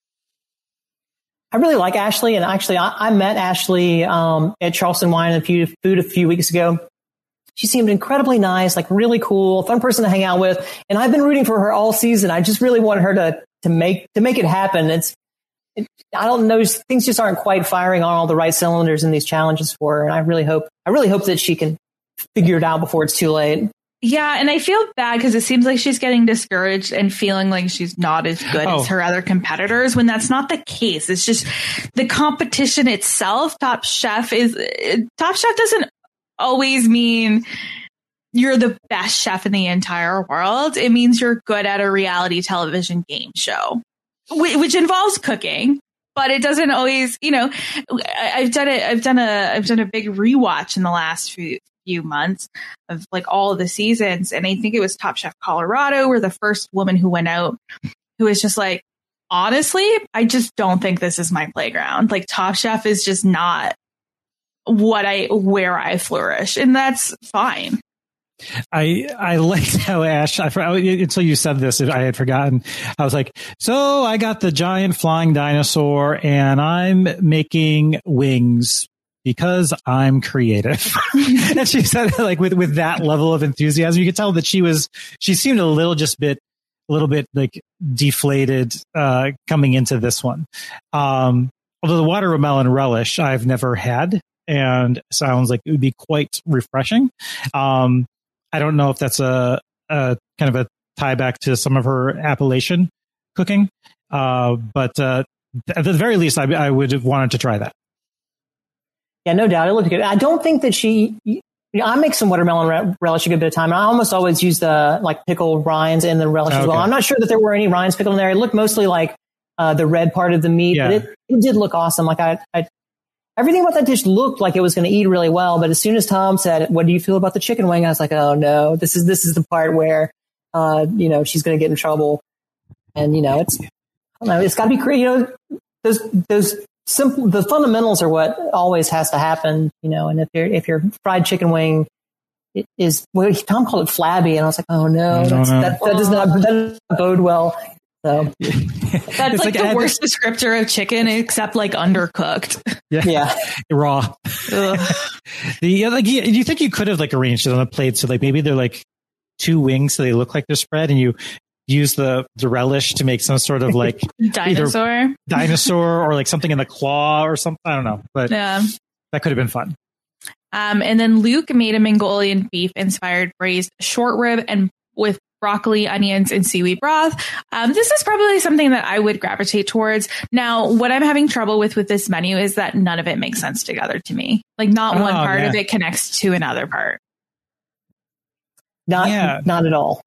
S7: I really like Ashley, and actually I met Ashley at Charleston Wine and Food a few weeks ago. She seemed incredibly nice, really cool, fun person to hang out with, and I've been rooting for her all season. I just really want her to make it happen. I don't know, things just aren't quite firing on all the right cylinders in these challenges for her, and I really hope that she can figure it out before it's too late.
S5: Yeah, and I feel bad because it seems like she's getting discouraged and feeling like she's not as good as her other competitors when that's not the case. It's just the competition itself. Top Chef doesn't always mean you're the best chef in the entire world. It means you're good at a reality television game show, which involves cooking. But it doesn't always, I've done a big rewatch in the last few months of all of the seasons. And I think it was Top Chef Colorado where the first woman who went out who was just honestly, I just don't think this is my playground. Top Chef is just not where I flourish. And that's fine.
S6: I liked how until you said this, I had forgotten. I was like, so I got the giant flying dinosaur and I'm making wings because I'm creative. And she said with that level of enthusiasm, you could tell that she seemed a little just bit little bit like deflated coming into this one. Although the watermelon relish I've never had, and sounds like it would be quite refreshing. I don't know if that's a kind of a tie back to some of her Appalachian cooking, but at the very least, I would have wanted to try that.
S7: Yeah, no doubt. It looked good. I don't think that I make some watermelon relish a good bit of time. And I almost always use the like pickled rinds in the relish as well. I'm not sure that there were any rinds pickled in there. It looked mostly like the red part of the meat, but it did look awesome. Like everything about that dish looked like it was going to eat really well. But as soon as Tom said, "What do you feel about the chicken wing?" I was like, "Oh no, this is the part where she's going to get in trouble." And it's got to be creative. Those simple, the fundamentals are what always has to happen, and if your fried chicken wing is, well, Tom called it flabby, and I was like, oh no, that does not bode well. So
S5: that's like the worst descriptor of chicken, except like undercooked.
S7: Yeah.
S6: Raw. Do you think you could have like arranged it on a plate so like maybe they're like two wings so they look like they're spread, and you use the relish to make some sort of like dinosaur or like something in the claw or something. I don't know, but that could have been fun.
S5: And then Luke made a Mongolian beef inspired braised short rib and with broccoli, onions, and seaweed broth. This is probably something that I would gravitate towards. Now, what I'm having trouble with this menu is that none of it makes sense together to me. Like not one part of it connects to another part.
S7: Not at all.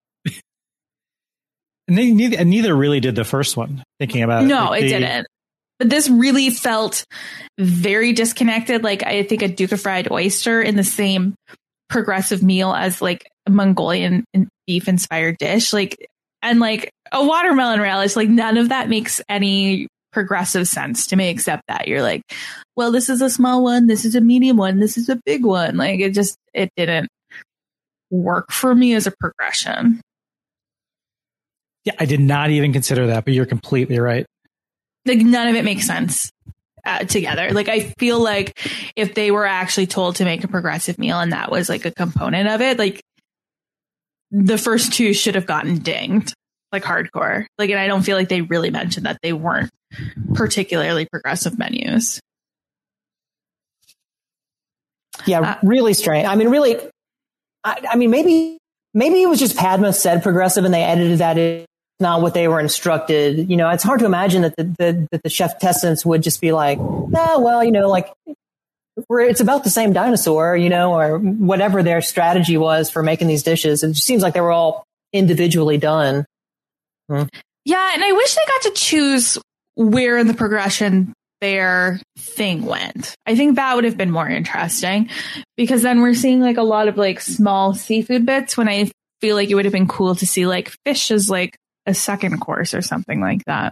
S6: Neither really did the first one, thinking about it.
S5: No, it didn't. But this really felt very disconnected. Like I think a Duke of Fried Oyster in the same progressive meal as like a Mongolian beef inspired dish. And like a watermelon relish, like none of that makes any progressive sense to me, except that you're like, well, this is a small one. This is a medium one. This is a big one. Like it didn't work for me as a progression.
S6: Yeah, I did not even consider that, but you're completely right.
S5: Like none of it makes sense together. Like I feel like if they were actually told to make a progressive meal and that was like a component of it, like the first two should have gotten dinged like hardcore. Like, and I don't feel like they really mentioned that they weren't particularly progressive menus.
S7: Yeah, really strange. I mean, really, I mean, maybe it was just Padma said progressive and they edited that in. Not what they were instructed. It's hard to imagine that the chef testants would just be like, it's about the same dinosaur, or whatever their strategy was for making these dishes. It just seems like they were all individually done.
S5: Yeah. And I wish they got to choose where in the progression their thing went. I think that would have been more interesting because then we're seeing like a lot of like small seafood bits when I feel like it would have been cool to see like fish as like a second course or something like that.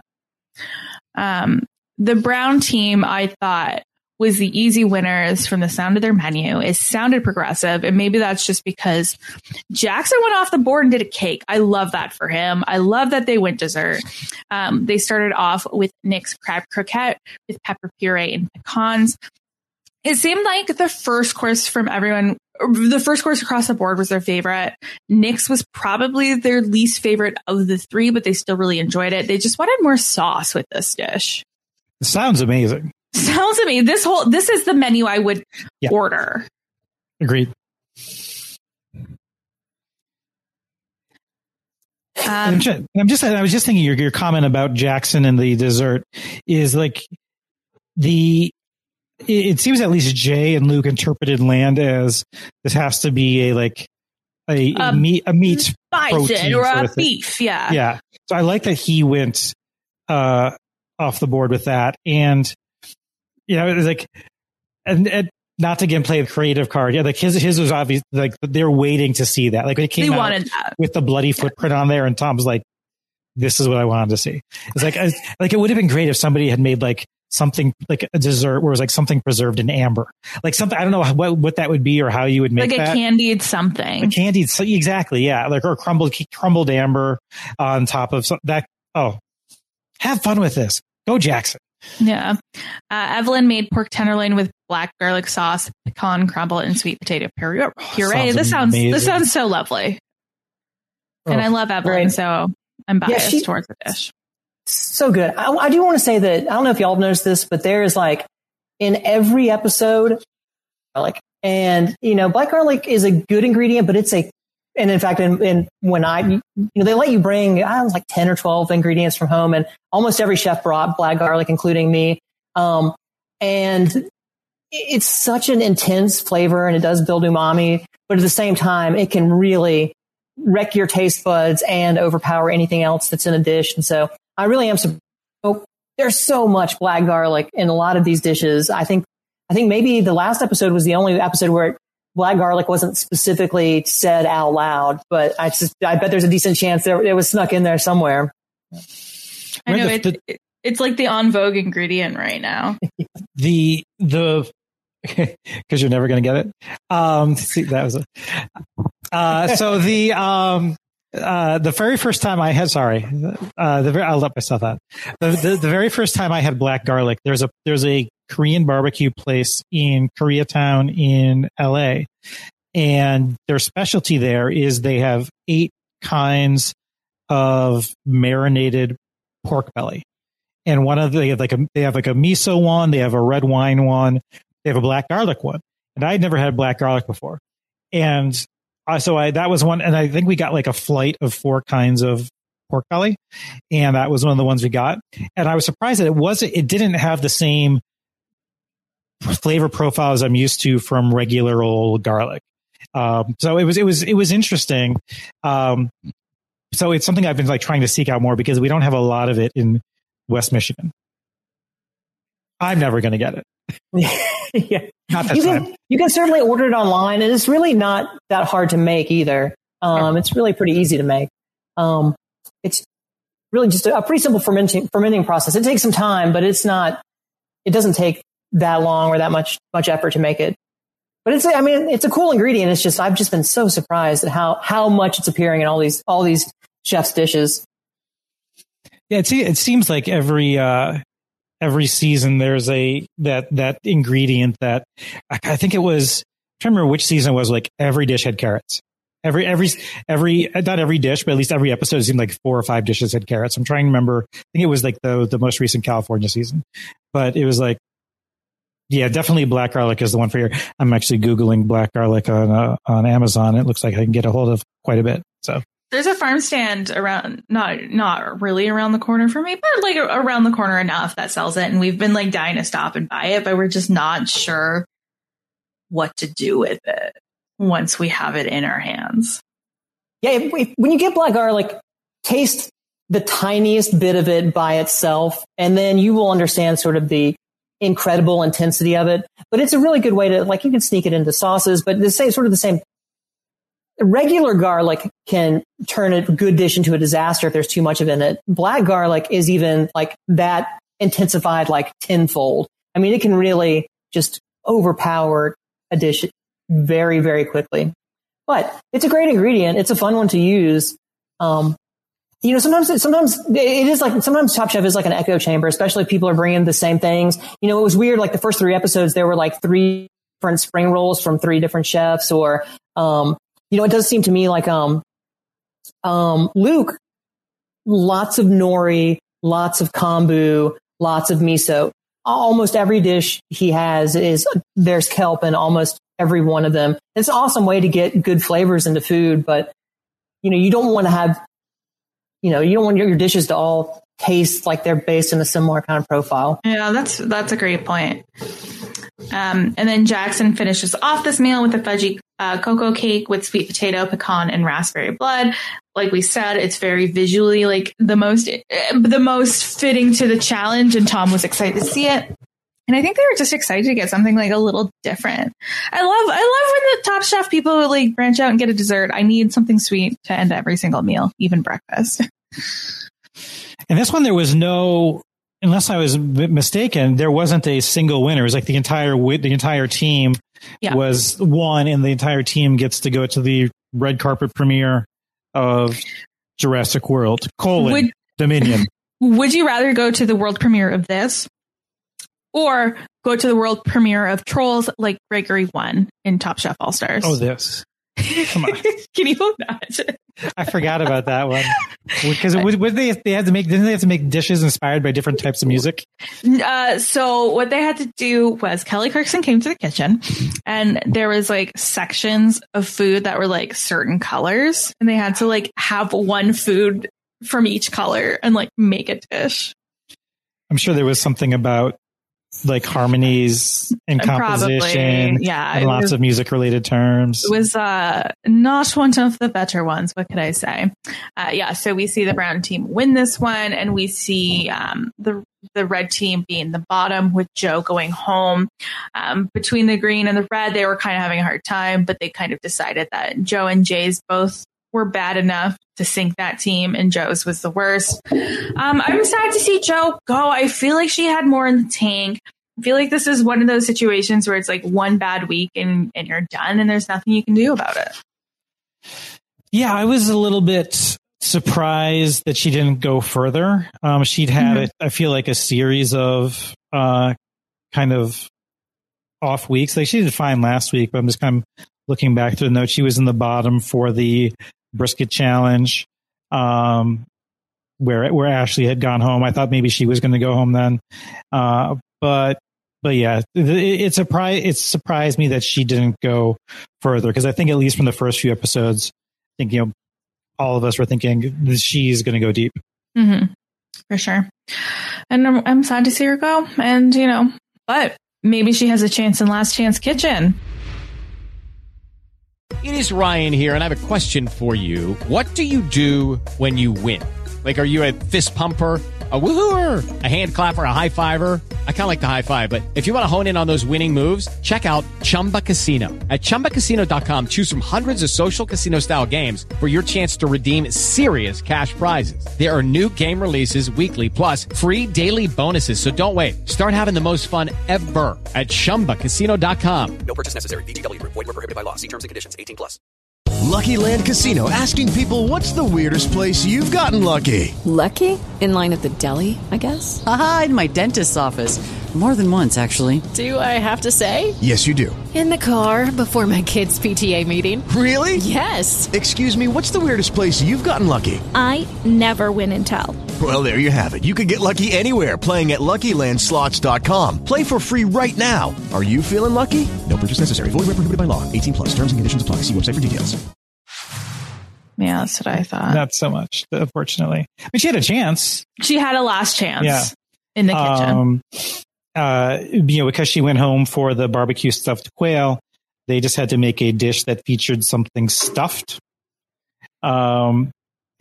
S5: The brown team, I thought, was the easy winners from the sound of their menu. It sounded progressive, and maybe that's just because Jackson went off the board and did a cake. I love that for him. I love that they went dessert. They started off with Nick's crab croquette with pepper puree and pecans. It seemed like the first course from everyone, the first course across the board was their favorite. Nick's was probably their least favorite of the three, but they still really enjoyed it. They just wanted more sauce with this dish.
S6: It sounds amazing.
S5: Sounds amazing. This is the menu I would order.
S6: Agreed. I was just thinking your comment about Jackson and the dessert is like it seems at least Jay and Luke interpreted land as this has to be a meat protein
S5: or a beef. Yeah.
S6: Yeah. So I like that he went off the board with that. And, it was like, and not to again play the creative card. Yeah. Like his was obvious. Like they're waiting to see that. Like it came out with the bloody footprint on there and Tom's like, this is what I wanted to see. It's like it would have been great if somebody had made like something like a dessert where it was like something preserved in amber, like something, I don't know what that would be or how you would make
S5: like
S6: that.
S5: Like a candied something.
S6: Exactly. Yeah. Like, or crumbled amber on top of that. Oh, have fun with this. Go Jackson.
S5: Yeah. Evelyn made pork tenderloin with black garlic sauce, pecan crumble, and sweet potato puree. This sounds so lovely. And I love Evelyn, so I'm biased towards the dish.
S7: So good. I do want to say that, I don't know if y'all have noticed this, but there is like in every episode, garlic. And, black garlic is a good ingredient, but and in fact, when they let you bring, like 10 or 12 ingredients from home, and almost every chef brought black garlic, including me. And it's such an intense flavor, and it does build umami, but at the same time, it can really wreck your taste buds and overpower anything else that's in a dish. And so I really am there's so much black garlic in a lot of these dishes. I think maybe the last episode was the only episode where black garlic wasn't specifically said out loud, but I bet there's a decent chance it was snuck in there somewhere.
S5: I know it's like the en vogue ingredient right now.
S6: The because you're never going to get it. See, that was so the very first time I had, I'll let myself out. The very first time I had black garlic, there's a Korean barbecue place in Koreatown in LA. And their specialty there is they have 8 kinds of marinated pork belly. And they have like a miso one, they have a red wine one, they have a black garlic one. And I'd never had black garlic before. And that was one, and I think we got like a flight of 4 kinds of pork belly, and that was one of the ones we got. And I was surprised that it didn't have the same flavor profile as I'm used to from regular old garlic. So it was interesting. So it's something I've been like trying to seek out more because we don't have a lot of it in West Michigan. I'm never going to get it.
S7: Yeah.
S6: Not that time.
S7: You can certainly order it online, and it's really not that hard to make either. It's really pretty easy to make. It's really just a pretty simple fermenting process. It takes some time, but it doesn't take that long or that much effort to make it. But it's a cool ingredient. It's just, I've just been so surprised at how much it's appearing in all these chefs' dishes.
S6: Yeah, it seems like every season there's that ingredient that I think it was, I'm trying to remember which season it was, like every dish had carrots. Every not every dish, but at least every episode seemed like 4 or 5 dishes had carrots. I'm trying to remember. I think it was like the most recent California season, but it was like, yeah, definitely black garlic is the one for here. I'm actually Googling black garlic on Amazon. It looks like I can get a hold of quite a bit. So
S5: there's a farm stand around, not really around the corner for me, but like around the corner enough that sells it. And we've been like dying to stop and buy it, but we're just not sure what to do with it once we have it in our hands.
S7: Yeah, when you get black garlic, taste the tiniest bit of it by itself, and then you will understand sort of the incredible intensity of it. But it's a really good way to, like, you can sneak it into sauces, but the same. Regular garlic can turn a good dish into a disaster if there's too much of it in it. Black garlic is even like that intensified like tenfold. I mean, it can really just overpower a dish very, very quickly. But it's a great ingredient. It's a fun one to use. Sometimes it is like, sometimes Top Chef is like an echo chamber, especially if people are bringing the same things. It was weird. Like the first 3 episodes, there were like 3 different spring rolls from 3 different chefs, or, it does seem to me like, Luke, lots of nori, lots of kombu, lots of miso. Almost every dish he has there's kelp in almost every one of them. It's an awesome way to get good flavors into food, but, you don't want to have, you don't want your dishes to all taste like they're based in a similar kind of profile.
S5: Yeah, that's a great point. And then Jackson finishes off this meal with a fudgy cocoa cake with sweet potato, pecan, and raspberry blood. Like we said, it's very visually like the most fitting to the challenge, and Tom was excited to see it. And I think they were just excited to get something like a little different. I love when the Top Chef people like branch out and get a dessert. I need something sweet to end every single meal, even breakfast.
S6: And this one, there was no, unless I was mistaken, there wasn't a single winner. It was like the entire team was won, and the entire team gets to go to the red carpet premiere of Jurassic World: Dominion.
S5: Would you rather go to the world premiere of this, or go to the world premiere of Trolls like Gregory won in Top Chef All Stars?
S6: Oh, this. Come on.
S5: Can you imagine?
S6: I forgot about that one. Because they had to make, didn't they have to make dishes inspired by different types of music?
S5: So what they had to do was Kelly Clarkson came to the kitchen and there was like sections of food that were like certain colors, and they had to like have one food from each color and like make a dish.
S6: I'm sure there was something about like harmonies and composition,
S5: probably, yeah,
S6: and lots of music related terms.
S5: It was not one of the better ones. What could I say? So we see the brown team win this one, and we see the red team being the bottom with Joe going home. Between the green and the red, they were kind of having a hard time, but they kind of decided that Joe and Jay's both were bad enough to sink that team, and Joe's was the worst. I'm sad to see Joe go. I feel like she had more in the tank. I feel like this is one of those situations where it's like one bad week and you're done and there's nothing you can do about it.
S6: Yeah, I was a little bit surprised that she didn't go further. She'd had, I feel like, a series of kind of off weeks. Like she did fine last week, but I'm just kind of looking back through the notes. She was in the bottom for the brisket challenge, where Ashley had gone home. I thought maybe she was going to go home then, but yeah, it surprised me that she didn't go further, because I think at least from the first few episodes, I think all of us were thinking that she's going to go deep.
S5: Mm-hmm. For sure, and I'm sad to see her go. And but maybe she has a chance in Last Chance Kitchen.
S13: It is Ryan here, and I have a question for you. What do you do when you win? Like, are you a fist pumper, a woohooer, a hand clapper, a high fiver? I kind of like the high five, but if you want to hone in on those winning moves, check out Chumba Casino. At ChumbaCasino.com, choose from hundreds of social casino-style games for your chance to redeem serious cash prizes. There are new game releases weekly, plus free daily bonuses. So don't wait. Start having the most fun ever at ChumbaCasino.com.
S14: No purchase necessary. VGW. Void where prohibited by law. See terms and conditions. 18+.
S15: Lucky Land Casino, asking people, what's the weirdest place you've gotten lucky?
S16: Lucky? In line at the deli, I guess? Aha, in my dentist's office. More than once, actually.
S17: Do I have to say?
S15: Yes, you do.
S17: In the car before my kids' PTA meeting.
S15: Really?
S17: Yes.
S15: Excuse me, what's the weirdest place you've gotten lucky?
S18: I never win and tell.
S15: Well, there you have it. You can get lucky anywhere, playing at LuckyLandSlots.com. Play for free right now. Are you feeling lucky? No purchase necessary. Void where prohibited by law. 18+. Terms and conditions apply. See website for details.
S5: Yeah, that's what I thought.
S6: Not so much, unfortunately. But she had a chance.
S5: She had a last chance in the kitchen.
S6: Because she went home for the barbecue stuffed quail, they just had to make a dish that featured something stuffed. And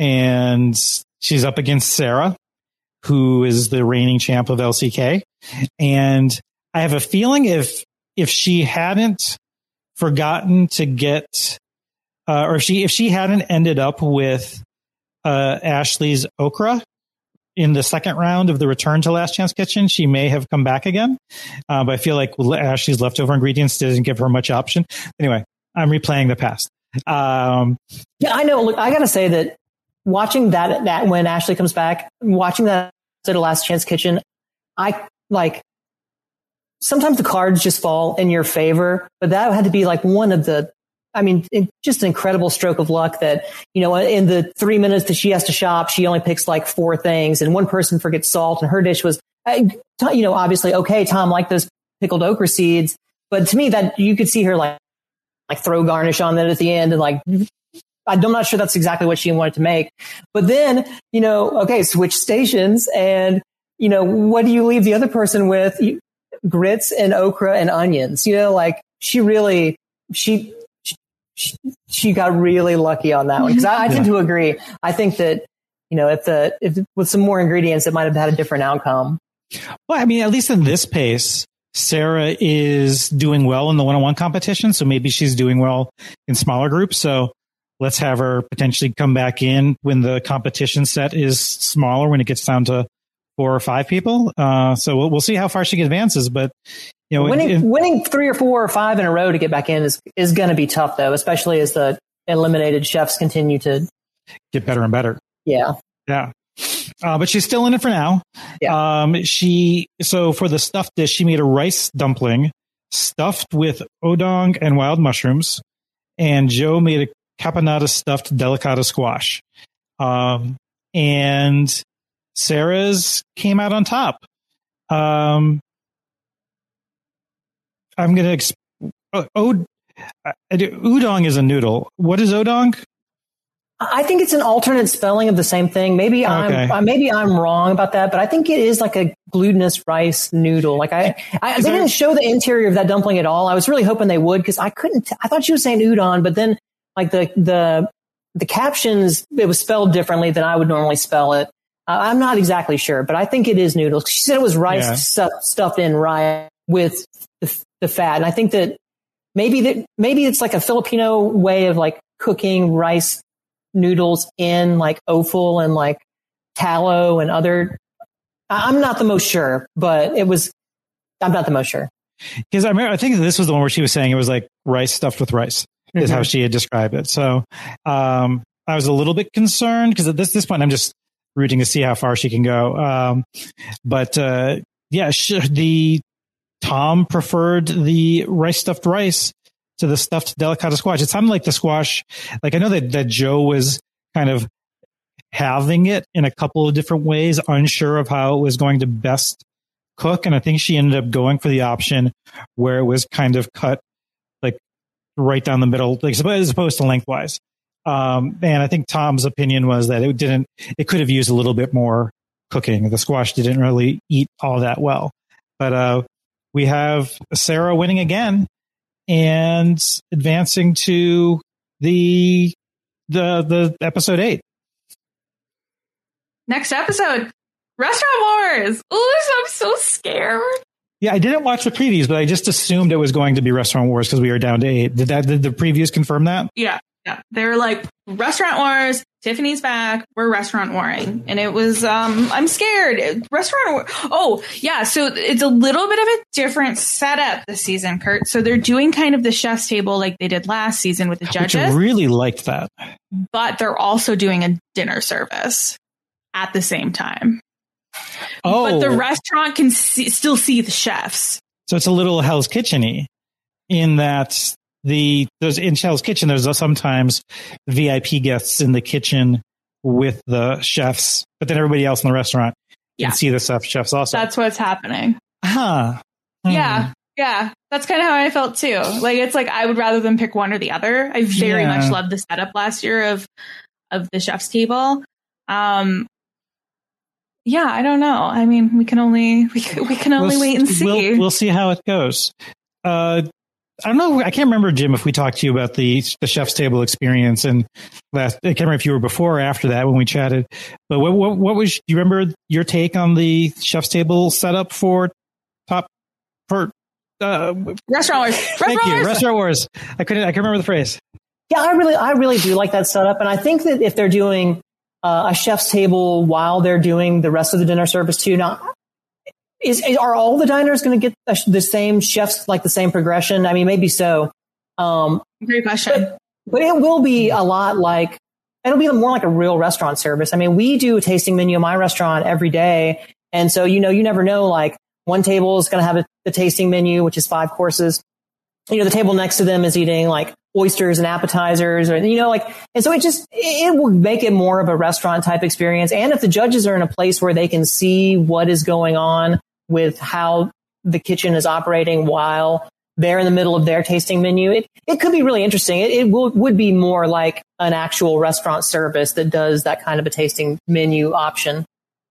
S6: she's up against Sarah, who is the reigning champ of LCK. And I have a feeling if she hadn't forgotten to get, or if she hadn't ended up with Ashley's okra in the second round of the Return to Last Chance Kitchen, she may have come back again. But I feel like Ashley's leftover ingredients doesn't give her much option. Anyway, I'm replaying the past.
S7: Yeah, I know. Look, I got to say that watching that when Ashley comes back, watching that at the Last Chance Kitchen, I like sometimes the cards just fall in your favor, but that had to be like one of the, just an incredible stroke of luck that, in the 3 minutes that she has to shop, she only picks like 4 things and one person forgets salt and her dish was, obviously, okay, Tom liked those pickled okra seeds, but to me that you could see her like throw garnish on that at the end and like, I'm not sure that's exactly what she wanted to make, but then, okay, switch stations and, what do you leave the other person with? Grits and okra and onions, she got really lucky on that one. Cause I tend to agree. I think that, if with some more ingredients, it might have had a different outcome.
S6: Well, at least in this pace, Sarah is doing well in the one-on-one competition. So maybe she's doing well in smaller groups. So let's have her potentially come back in when the competition set is smaller, when it gets down to 4 or 5 people. So we'll see how far she advances, but
S7: winning 3 or 4 or 5 in a row to get back in is going to be tough though, especially as the eliminated chefs continue to
S6: get better and better.
S7: Yeah.
S6: Yeah. But she's still in it for now.
S7: Yeah.
S6: So for the stuffed dish, she made a rice dumpling stuffed with odong and wild mushrooms and Joe made a caponata stuffed delicata squash. And Sarah's came out on top. I'm going to udon is a noodle. What is odong?
S7: I think it's an alternate spelling of the same thing. Maybe I'm wrong about that, but I think it is like a glutinous rice noodle. Like they didn't show the interior of that dumpling at all. I was really hoping they would because I couldn't. I thought she was saying udon, but then like the captions, it was spelled differently than I would normally spell it. I'm not exactly sure, but I think it is noodles. She said it was rice stuffed in rice with the fat, and I think that maybe it's like a Filipino way of like cooking rice noodles in like offal and like tallow and other. I'm not the most sure, but I'm not the most sure.
S6: Because I think this was the one where she was saying it was like rice stuffed with rice is how she had described it. So I was a little bit concerned because at this point I'm just rooting to see how far she can go. Tom preferred the rice stuffed rice to the stuffed delicata squash. It sounded like the squash, like I know that Joe was kind of having it in a couple of different ways, unsure of how it was going to best cook. And I think she ended up going for the option where it was kind of cut like right down the middle, like as opposed to lengthwise. And I think Tom's opinion was that it could have used a little bit more cooking. The squash didn't really eat all that well, but we have Sarah winning again and advancing to the episode 8.
S5: Next episode, Restaurant Wars. Oh, I'm so scared.
S6: Yeah, I didn't watch the previews, but I just assumed it was going to be Restaurant Wars because we were down to 8. Did the previews confirm that?
S5: Yeah. They were like, Restaurant Wars, Tiffany's back, we're restaurant warring. And it was, I'm scared. Oh, yeah. So it's a little bit of a different setup this season, Kurt. So they're doing kind of the chef's table like they did last season with the judges.
S6: Which I really liked that.
S5: But they're also doing a dinner service at the same time.
S6: Oh.
S5: But the restaurant can still see the chefs.
S6: So it's a little Hell's Kitchen-y in that those in Hell's Kitchen, there's sometimes VIP guests in the kitchen with the chefs, but then everybody else in the restaurant can see the chefs also.
S5: That's what's happening.
S6: Huh.
S5: Yeah. That's kind of how I felt too. Like, it's like, I would rather them pick one or the other. I very much loved the setup last year of the chef's table. I don't know. I mean, we can only wait and see.
S6: We'll see how it goes. I don't know. I can't remember, Jim, if we talked to you about the chef's table experience and I can't remember if you were before or after that when we chatted, but what was, do you remember your take on the chef's table setup for Restaurant
S5: Wars?
S6: Thank you. Restaurant Wars. I couldn't remember the phrase.
S7: Yeah, I really do like that setup. And I think that if they're doing a chef's table while they're doing the rest of the dinner service too, now, are all the diners going to get the same chefs, like the same progression? I mean, maybe so.
S5: Great question.
S7: But it will be a lot like, it'll be more like a real restaurant service. I mean, we do a tasting menu in my restaurant every day. And so, you never know, like one table is going to have the tasting menu, which is 5 courses. The table next to them is eating like oysters and appetizers, or, and so it will make it more of a restaurant type experience. And if the judges are in a place where they can see what is going on with how the kitchen is operating while they're in the middle of their tasting menu, it could be really interesting. It would be more like an actual restaurant service that does that kind of a tasting menu option.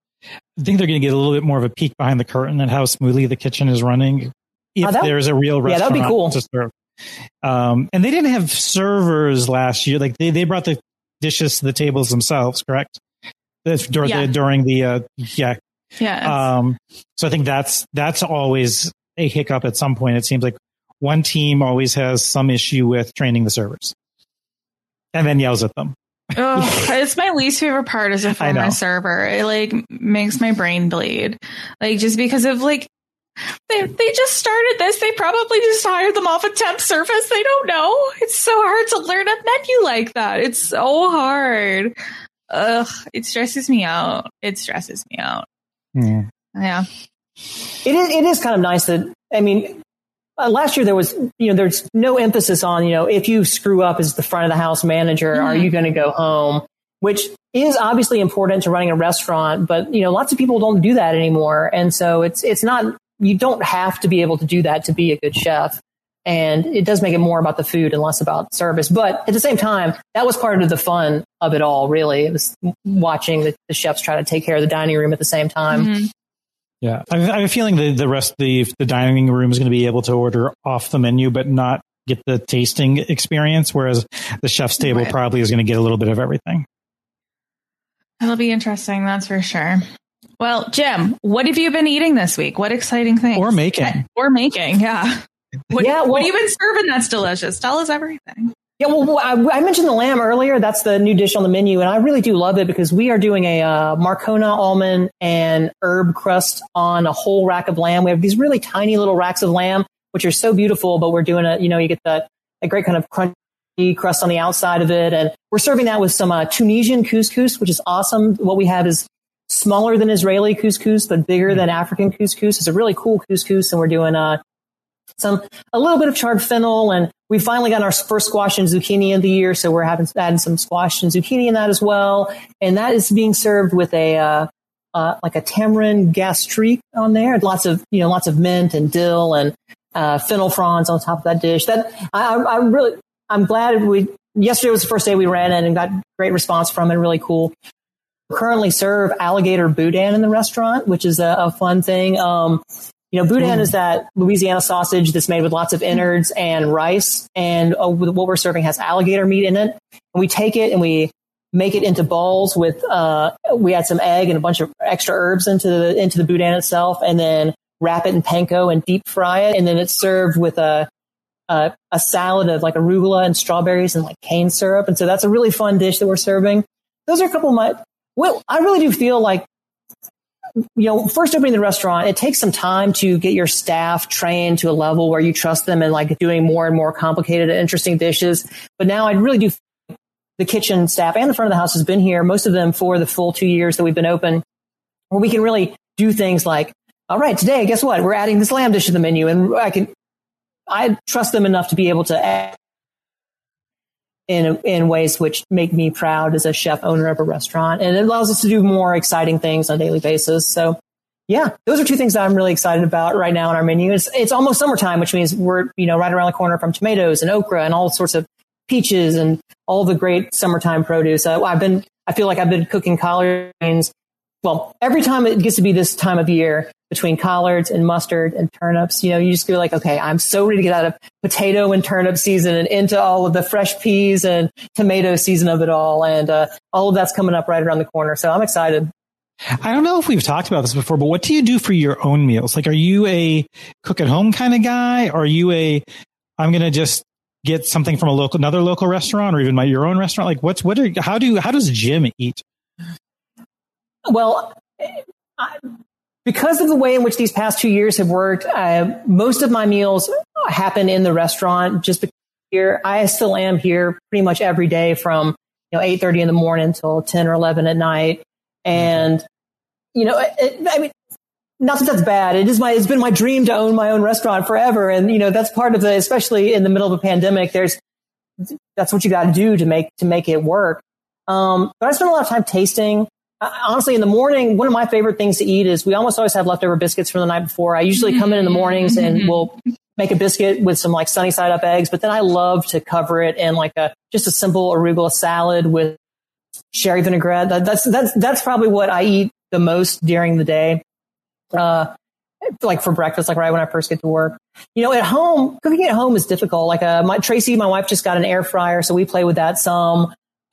S6: I think they're going to get a little bit more of a peek behind the curtain at how smoothly the kitchen is running. If there's a real restaurant
S7: that'd be cool
S6: to serve. And they didn't have servers last year. Like they brought the dishes to the tables themselves, correct? During the
S5: Yeah.
S6: So I think that's always a hiccup at some point. It seems like one team always has some issue with training the servers and then yells at them.
S5: It's my least favorite part as a former server. It like makes my brain bleed. Like, just because of like, they just started this. They probably just hired them off a temp service. They don't know. It's so hard to learn a menu like that. It's so hard. It stresses me out. Yeah.
S7: It is kind of nice that, I mean, last year there's no emphasis on, if you screw up as the front of the house manager, are you going to go home? Which is obviously important to running a restaurant, but lots of people don't do that anymore. And so it's not, you don't have to be able to do that to be a good chef. And it does make it more about the food and less about service. But at the same time, that was part of the fun of it all, really. It was watching the chefs try to take care of the dining room at the same time.
S5: Mm-hmm.
S6: Yeah. I have a feeling the dining room is going to be able to order off the menu, but not get the tasting experience, whereas the chef's table probably is going to get a little bit of everything.
S5: It'll be interesting, that's for sure. Well, Jim, what have you been eating this week? What exciting things?
S6: Or making, yeah.
S5: What have you been serving that's delicious? Tell us everything.
S7: Yeah, well, I mentioned the lamb earlier. That's the new dish on the menu, and I really do love it because we are doing a Marcona almond and herb crust on a whole rack of lamb. We have these really tiny little racks of lamb, which are so beautiful, but we're doing you get a great kind of crunchy crust on the outside of it, and we're serving that with some Tunisian couscous, which is awesome. What we have is smaller than Israeli couscous, but bigger than African couscous. It's a really cool couscous, and we're doing a little bit of charred fennel, and we finally got our first squash and zucchini of the year, so we're adding some squash and zucchini in that as well. And that is being served with a tamarind gastrique on there, lots of mint and dill and fennel fronds on top of that dish. That I'm glad yesterday was the first day we ran it and got great response from it. Really cool. We currently serve alligator boudin in the restaurant, which is a fun thing. Boudin is that Louisiana sausage that's made with lots of innards and rice. And what we're serving has alligator meat in it. And we take it and we make it into balls with, we add some egg and a bunch of extra herbs into the boudin itself, and then wrap it in panko and deep fry it. And then it's served with a salad of like arugula and strawberries and like cane syrup. And so that's a really fun dish that we're serving. Those are a couple of I really do feel like, first opening the restaurant, it takes some time to get your staff trained to a level where you trust them and like doing more and more complicated and interesting dishes. But now I really do. The kitchen staff and the front of the house has been here, most of them for the full 2 years that we've been open, where we can really do things like, all right, today, guess what? We're adding this lamb dish to the menu, and I trust them enough to be able to add in ways which make me proud as a chef owner of a restaurant. And it allows us to do more exciting things on a daily basis. So yeah, those are two things that I'm really excited about right now on our menu. It's almost summertime, which means we're, right around the corner from tomatoes and okra and all sorts of peaches and all the great summertime produce. I feel like I've been cooking collard greens. Well, every time it gets to be this time of year, between collards and mustard and turnips, you just feel like, okay, I'm so ready to get out of potato and turnip season and into all of the fresh peas and tomato season of it all. And all of that's coming up right around the corner. So I'm excited.
S6: I don't know if we've talked about this before, but what do you do for your own meals? Like, are you a cook at home kind of guy? Or are you I'm going to just get something from another local restaurant, or even your own restaurant? Like how does Jim eat?
S7: Well, because of the way in which these past 2 years have worked, most of my meals happen in the restaurant. Just because I still am here pretty much every day from 8:30 in the morning till 10 or 11 at night. And not that that's bad. It's been my dream to own my own restaurant forever, and that's part of especially in the middle of a pandemic. That's what you got to do to make it work. But I spend a lot of time tasting. Honestly, in the morning, one of my favorite things to eat is we almost always have leftover biscuits from the night before. I usually come in the mornings and we'll make a biscuit with some like sunny side up eggs, but then I love to cover it in like just a simple arugula salad with sherry vinaigrette. That's probably what I eat the most during the day. Like for breakfast, like right when I first get to work. At home, cooking at home is difficult. Like Tracy, my wife, just got an air fryer, so we play with that some.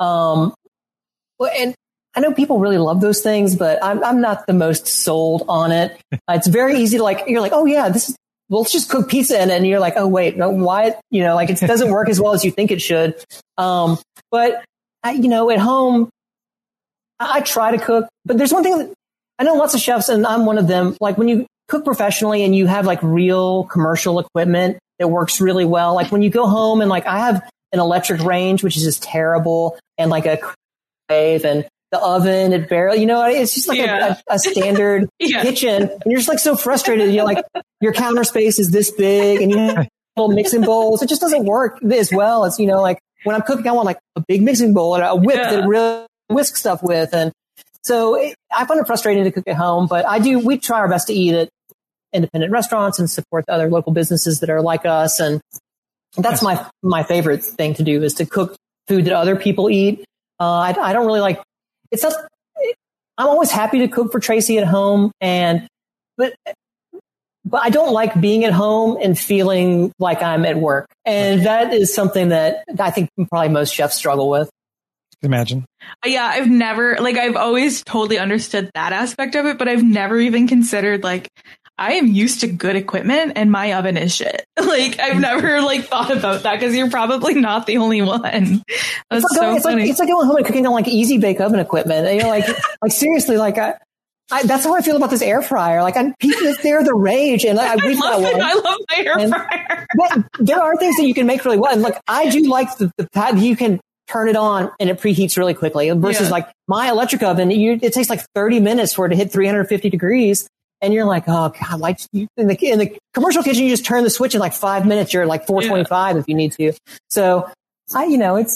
S7: And I know people really love those things, but I'm not the most sold on it. It's very easy to you're like, oh yeah, let's just cook pizza in it. And you're like, oh wait, no, why? It doesn't work as well as you think it should. But at home, I try to cook, but there's one thing that I know lots of chefs, and I'm one of them. Like when you cook professionally and you have like real commercial equipment that works really well. Like when you go home and I have an electric range, which is just terrible, and like a wave, and the oven, it barely, it's just like a standard kitchen. And you're just like so frustrated. Like your counter space is this big and you have little mixing bowls. It just doesn't work as well as, like when I'm cooking, I want like a big mixing bowl and a whip that really whisk stuff with. And so I find it frustrating to cook at home, but we try our best to eat at independent restaurants and support the other local businesses that are like us. And that's my favorite thing to do is to cook food that other people eat. I don't really like, I'm always happy to cook for Tracy at home but I don't like being at home and feeling like I'm at work. And that is something that I think probably most chefs struggle with.
S6: Imagine.
S5: Yeah, I've always totally understood that aspect of it, but I've never even considered I am used to good equipment and my oven is shit. I've never thought about that because you're probably not the only one. That's so funny.
S7: It's like going home and cooking on easy bake oven equipment. And you're seriously, that's how I feel about this air fryer. They're the rage. And I love
S5: my air fryer.
S7: But there are things that you can make really well. And I do like the fact you can turn it on and it preheats really quickly versus my electric oven. It takes 30 minutes for it to hit 350 degrees. And you're like, oh God, in the commercial kitchen, you just turn the switch in 5 minutes. You're 425 if you need to. So I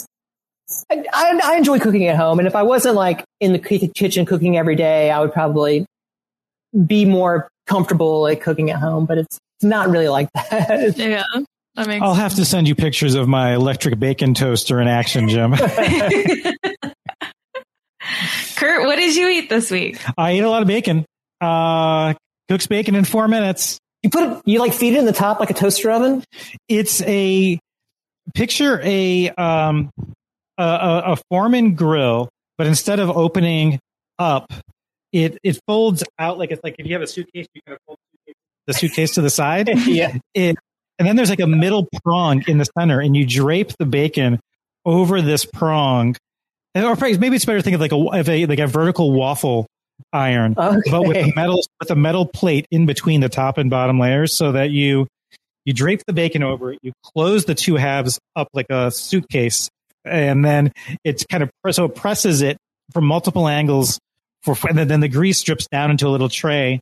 S7: enjoy cooking at home. And if I wasn't in the kitchen cooking every day, I would probably be more comfortable at cooking at home, but it's not really like that.
S5: Yeah.
S6: I'll have to send you pictures of my electric bacon toaster in action, Jim.
S5: Kurt, what did you eat this week?
S6: I ate a lot of bacon. Cooks bacon in 4 minutes.
S7: You feed it in the top like a toaster oven?
S6: It's picture a Foreman grill, but instead of opening up, it folds out if you have a suitcase, you kind of fold the suitcase to the side. And then there's a middle prong in the center, and you drape the bacon over this prong. Or maybe it's better to think of a vertical waffle iron, but with a metal plate in between the top and bottom layers, so that you drape the bacon over it, you close the two halves up like a suitcase, and then it's kind of so it presses it from multiple angles and then the grease drips down into a little tray.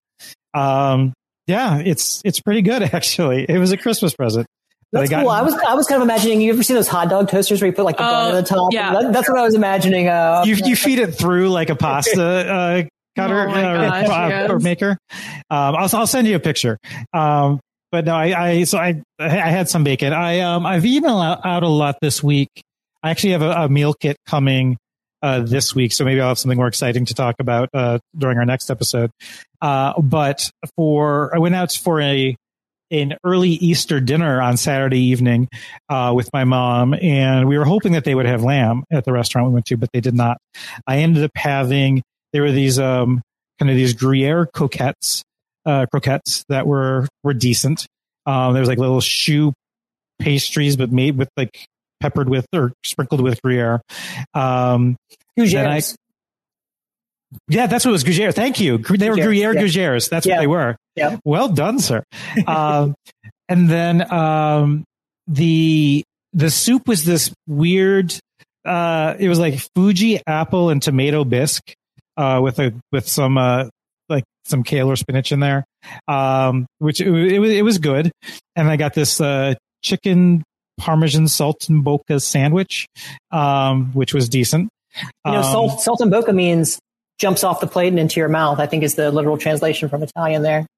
S6: It's pretty good actually. It was a Christmas present.
S7: That's cool. I was kind of imagining. You ever see those hot dog toasters where you put the bun on the top?
S5: Yeah,
S7: that's what I was imagining.
S6: You feed it through like a pasta cutter or maker. I'll send you a picture. But no, I had some bacon. I've eaten out a lot this week. I actually have a meal kit coming this week, so maybe I'll have something more exciting to talk about during our next episode. But I went out for an early Easter dinner on Saturday evening with my mom, and we were hoping that they would have lamb at the restaurant we went to, but they did not. I ended up having these these Gruyere croquettes that were decent. There was little choux pastries, but made with peppered with or sprinkled with Gruyere.
S7: Gougeres.
S6: Yeah, that's what it was. Gruyere. Thank you. They were Gruyere Gougeres. That's what they were.
S7: Yeah.
S6: Well done, sir. And then the soup was this weird. It was Fuji apple and tomato bisque with some some kale or spinach in there, which it was good. And I got this chicken Parmesan saltimbocca sandwich, which was decent.
S7: Saltimbocca means jumps off the plate and into your mouth, I think is the literal translation from Italian there.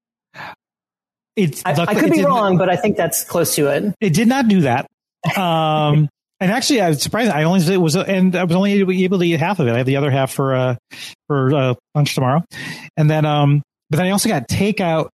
S7: I could be wrong, but I think that's close to it.
S6: It did not do that. And actually, I was surprised. I was only able to eat half of it. I have the other half for lunch tomorrow. And then, but then I also got takeout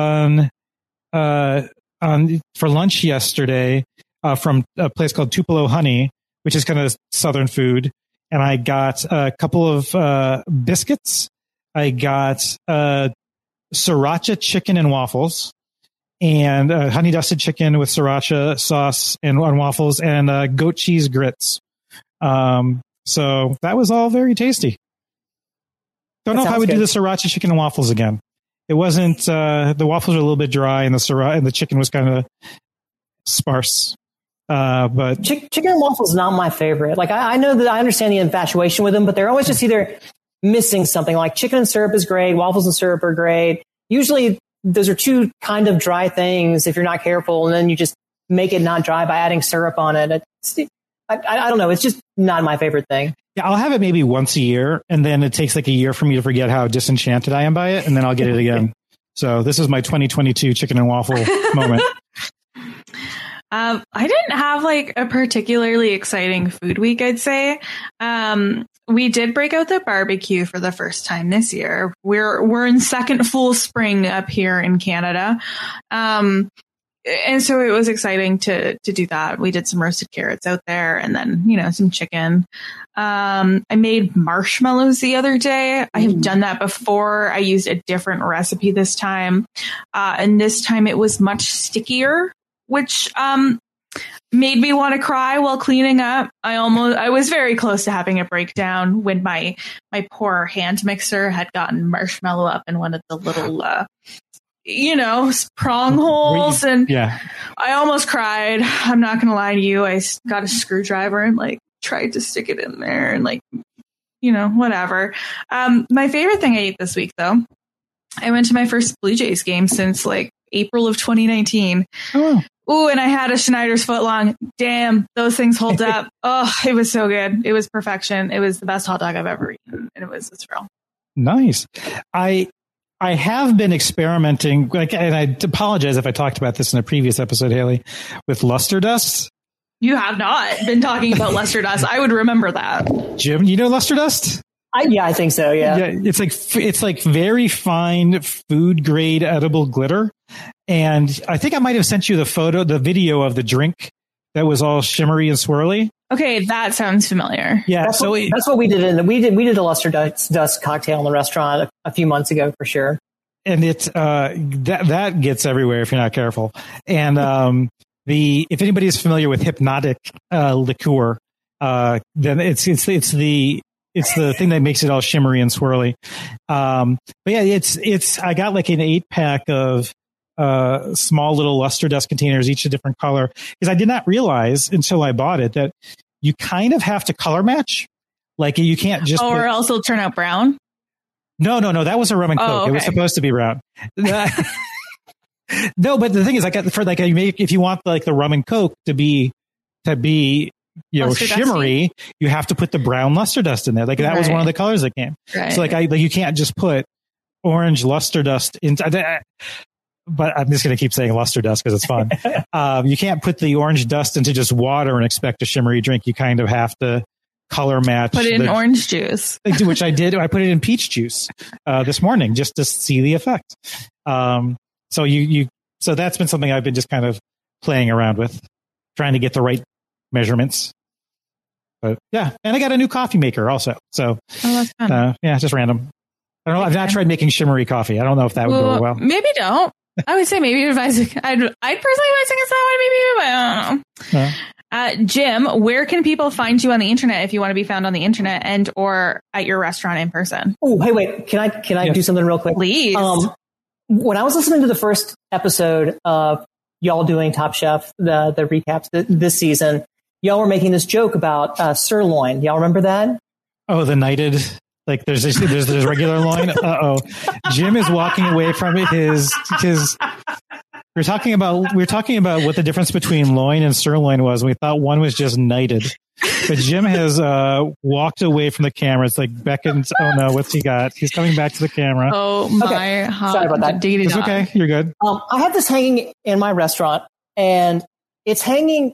S6: for lunch yesterday from a place called Tupelo Honey, which is kind of Southern food. And I got a couple of biscuits. I got sriracha chicken and waffles, and honey dusted chicken with sriracha sauce and on waffles, and goat cheese grits. So that was all very tasty. Don't know if I would do the sriracha chicken and waffles again. It wasn't. The waffles were a little bit dry, and the chicken was kind of sparse. But
S7: chicken and waffles is not my favorite. Like I know that I understand the infatuation with them, but they're always just either missing something. Like chicken and syrup is great. Waffles and syrup are great. Usually those are two kind of dry things if you're not careful. And then you just make it not dry by adding syrup on it. I don't know. It's just not my favorite thing.
S6: Yeah, I'll have it maybe once a year, and then it takes like a year for me to forget how disenchanted I am by it, and then I'll get it again. So this is my 2022 chicken and waffle moment.
S5: I didn't have like a particularly exciting food week, I'd say. We did break out the barbecue for the first time this year. We're in second full spring up here in Canada. And so it was exciting to do that. We did some roasted carrots out there and then, some chicken. I made marshmallows the other day. I have done that before. I used a different recipe this time. And this time it was much stickier, which made me want to cry while cleaning up. I was very close to having a breakdown when my poor hand mixer had gotten marshmallow up in one of the little prong holes, and I almost cried. I'm not gonna lie to you. I got a screwdriver and tried to stick it in there and whatever. My favorite thing I ate this week though, I went to my first Blue Jays game since April of 2019. Oh. Ooh, and I had a Schneider's footlong. Damn, those things hold up. Oh, it was so good. It was perfection. It was the best hot dog I've ever eaten, and it was a thrill. Nice.
S6: I have been experimenting, and I apologize if I talked about this in a previous episode, Haley, with luster dust.
S5: You have not been talking about luster dust. I would remember that.
S6: Jim, you know luster dust?
S7: I think so. Yeah.
S6: It's like very fine food grade edible glitter. And I think I might have sent you the video of the drink that was all shimmery and swirly.
S5: Okay, that sounds familiar.
S7: Yeah, that's what we did. We did a luster dust cocktail in the restaurant a few months ago for sure.
S6: And it's that gets everywhere if you're not careful. And if anybody is familiar with Hypnotic liqueur, then it's the thing that makes it all shimmery and swirly. But yeah, it's I got like an 8-pack of small little luster dust containers, each a different color, because I did not realize until I bought it that you kind of have to color match. Like you can't just
S5: or else it'll turn out brown.
S6: No, that was a rum and coke. Okay. It was supposed to be brown. No, but the thing is, if you want the rum and coke to be shimmery, you have to put the brown luster dust in there. That was one of the colors that came. Right. So you can't just put orange luster dust into. But I'm just going to keep saying luster dust because it's fun. You can't put the orange dust into just water and expect a shimmery drink. You kind of have to color match.
S5: Put it in orange juice.
S6: Which I did. I put it in peach juice this morning just to see the effect. So that's been something I've been just kind of playing around with, trying to get the right measurements. But yeah, and I got a new coffee maker also. So
S5: that's fun.
S6: Just random. I don't know. I've not tried making shimmery coffee. I don't know if that would go well.
S5: Maybe don't. I would say maybe advise. I'd personally advise against that one. Maybe, but I don't know. Jim, where can people find you on the internet if you want to be found on the internet and or at your restaurant in person?
S7: Oh, hey, wait. Can I do something real quick?
S5: Please.
S7: When I was listening to the first episode of y'all doing Top Chef, the recaps this season, y'all were making this joke about sirloin. Y'all remember that?
S6: Oh, the knighted. There's regular loin. Jim is walking away from his. We're talking about what the difference between loin and sirloin was. We thought one was just knighted, but Jim has walked away from the camera. It's beckons. Oh no, what's he got? He's coming back to the camera.
S5: Oh my! Okay.
S7: Sorry about that.
S6: It's okay. You're good.
S7: I have this hanging in my restaurant, and it's hanging.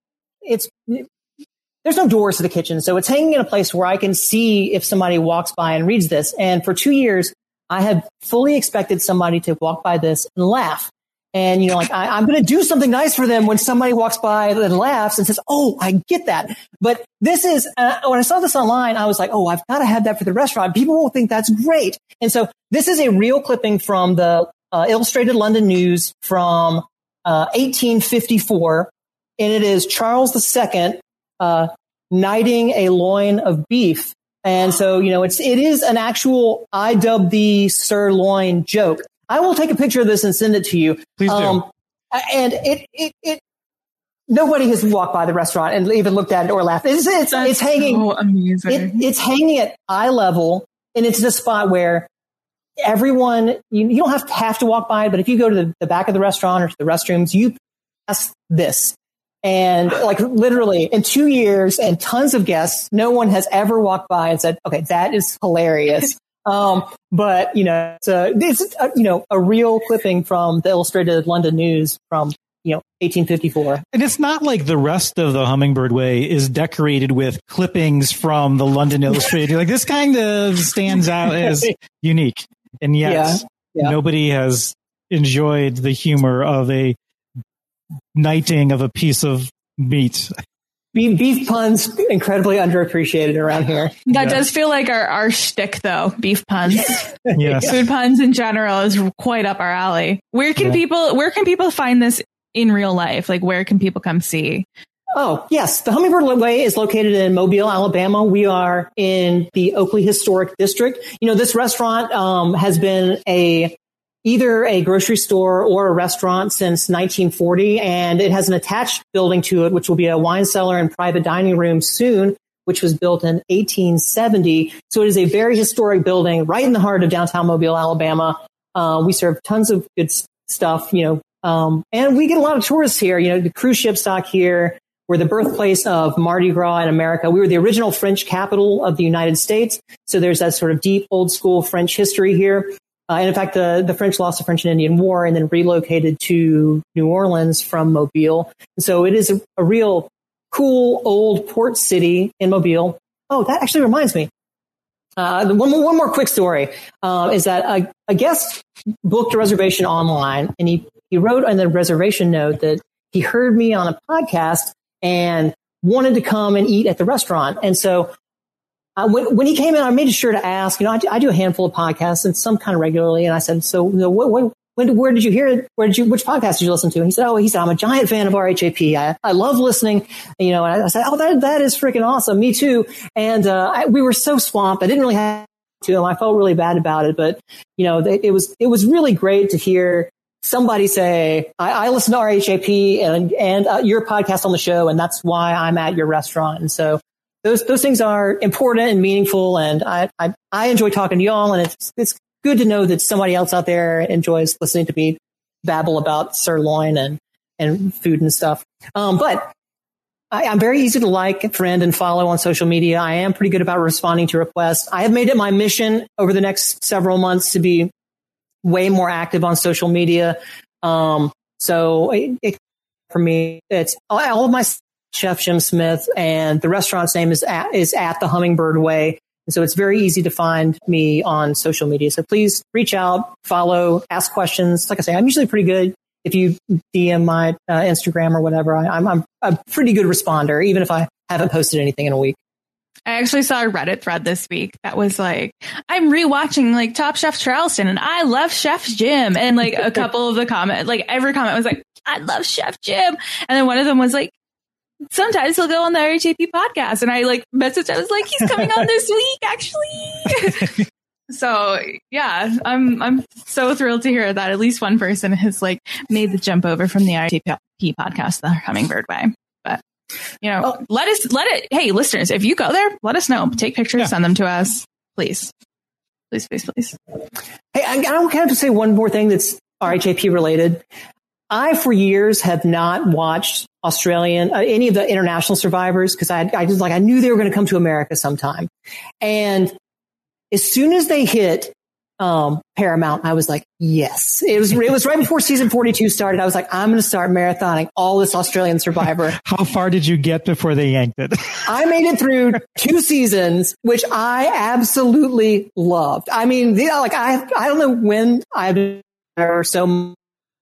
S7: There's no doors to the kitchen, so it's hanging in a place where I can see if somebody walks by and reads this. And for 2 years, I have fully expected somebody to walk by this and laugh. And, I'm going to do something nice for them when somebody walks by and laughs and says, oh, I get that. But this is, when I saw this online, I was like, oh, I've got to have that for the restaurant. People will think that's great. And so this is a real clipping from the Illustrated London News from 1854. And it is Charles II, knighting a loin of beef. And so, it is an actual I dub thee sirloin joke. I will take a picture of this and send it to you.
S6: Please do.
S7: And nobody has walked by the restaurant and even looked at it or laughed. It's hanging.
S5: So amazing.
S7: It's hanging at eye level, and it's the spot where everyone, you don't have to walk by it, but if you go to the back of the restaurant or to the restrooms, you pass this. And like literally in 2 years and tons of guests, no one has ever walked by and said, okay, that is hilarious. But it's a real clipping from the Illustrated London News from 1854.
S6: And it's not like the rest of the Hummingbird Way is decorated with clippings from the London Illustrated. Like this kind of stands out as unique. And yes, nobody has enjoyed the humor of a knighting of a piece of meat.
S7: Beef puns, incredibly underappreciated around here.
S5: That does feel like our shtick, though. Beef puns.
S6: Yes.
S5: Food puns in general is quite up our alley. Where can people find this in real life? Like, where can people come see?
S7: Oh, yes. The Hummingbird Way is located in Mobile, Alabama. We are in the Oakley Historic District. This restaurant has been either a grocery store or a restaurant since 1940, and it has an attached building to it, which will be a wine cellar and private dining room soon, which was built in 1870. So it is a very historic building right in the heart of downtown Mobile, Alabama. We serve tons of good stuff, and we get a lot of tourists here. The cruise ships dock here. We're the birthplace of Mardi Gras in America. We were the original French capital of the United States. So there's that sort of deep, old school French history here. And in fact, the French lost the French and Indian War and then relocated to New Orleans from Mobile. So it is a real cool old port city in Mobile. Oh, that actually reminds me. One more quick story is that a guest booked a reservation online, and he wrote on the reservation note that he heard me on a podcast and wanted to come and eat at the restaurant. And so when he came in, I made sure to ask, I do a handful of podcasts and some kind of regularly. And I said, so where did you hear it? Which podcast did you listen to? And he said, I'm a giant fan of RHAP. I love listening, and I said, oh, that is freaking awesome. Me too. And, we were so swamped. I didn't really have to him. I felt really bad about it, but it was really great to hear somebody say, I listen to RHAP and your podcast on the show, and that's why I'm at your restaurant. And so those things are important and meaningful, and I enjoy talking to y'all, and it's good to know that somebody else out there enjoys listening to me babble about sirloin and food and stuff. But I'm very easy to like, friend, and follow on social media. I am pretty good about responding to requests. I have made it my mission over the next several months to be way more active on social media. So for me, it's all of my Chef Jim Smith, and the restaurant's name is at the Hummingbird Way. And so it's very easy to find me on social media. So please reach out, follow, ask questions. Like I say, I'm usually pretty good. If you DM my Instagram or whatever, I'm a pretty good responder, even if I haven't posted anything in a week.
S5: I actually saw a Reddit thread this week that was like, I'm rewatching like Top Chef Charleston and I love Chef Jim. And like a couple of the comments, like every comment was like, I love Chef Jim. And then one of them was like, sometimes he'll go on the RHAP podcast. And I like messaged, I was like, he's coming on this week, actually. So yeah, I'm so thrilled to hear that at least one person has like made the jump over from the RHAP podcast, the Hummingbird Way. But hey, listeners, if you go there, let us know. Take pictures, send them to us, please. Please.
S7: Hey, I don't have to say one more thing that's RHAP related. I, for years, have not watched Australian, any of the international survivors, because I knew they were going to come to America sometime. And as soon as they hit Paramount, I was like, yes. It was right before season 42 started. I was like, I'm going to start marathoning all this Australian Survivor.
S6: How far did you get before they yanked it?
S7: I made it through 2 seasons, which I absolutely loved. I mean, I don't know when I've been there so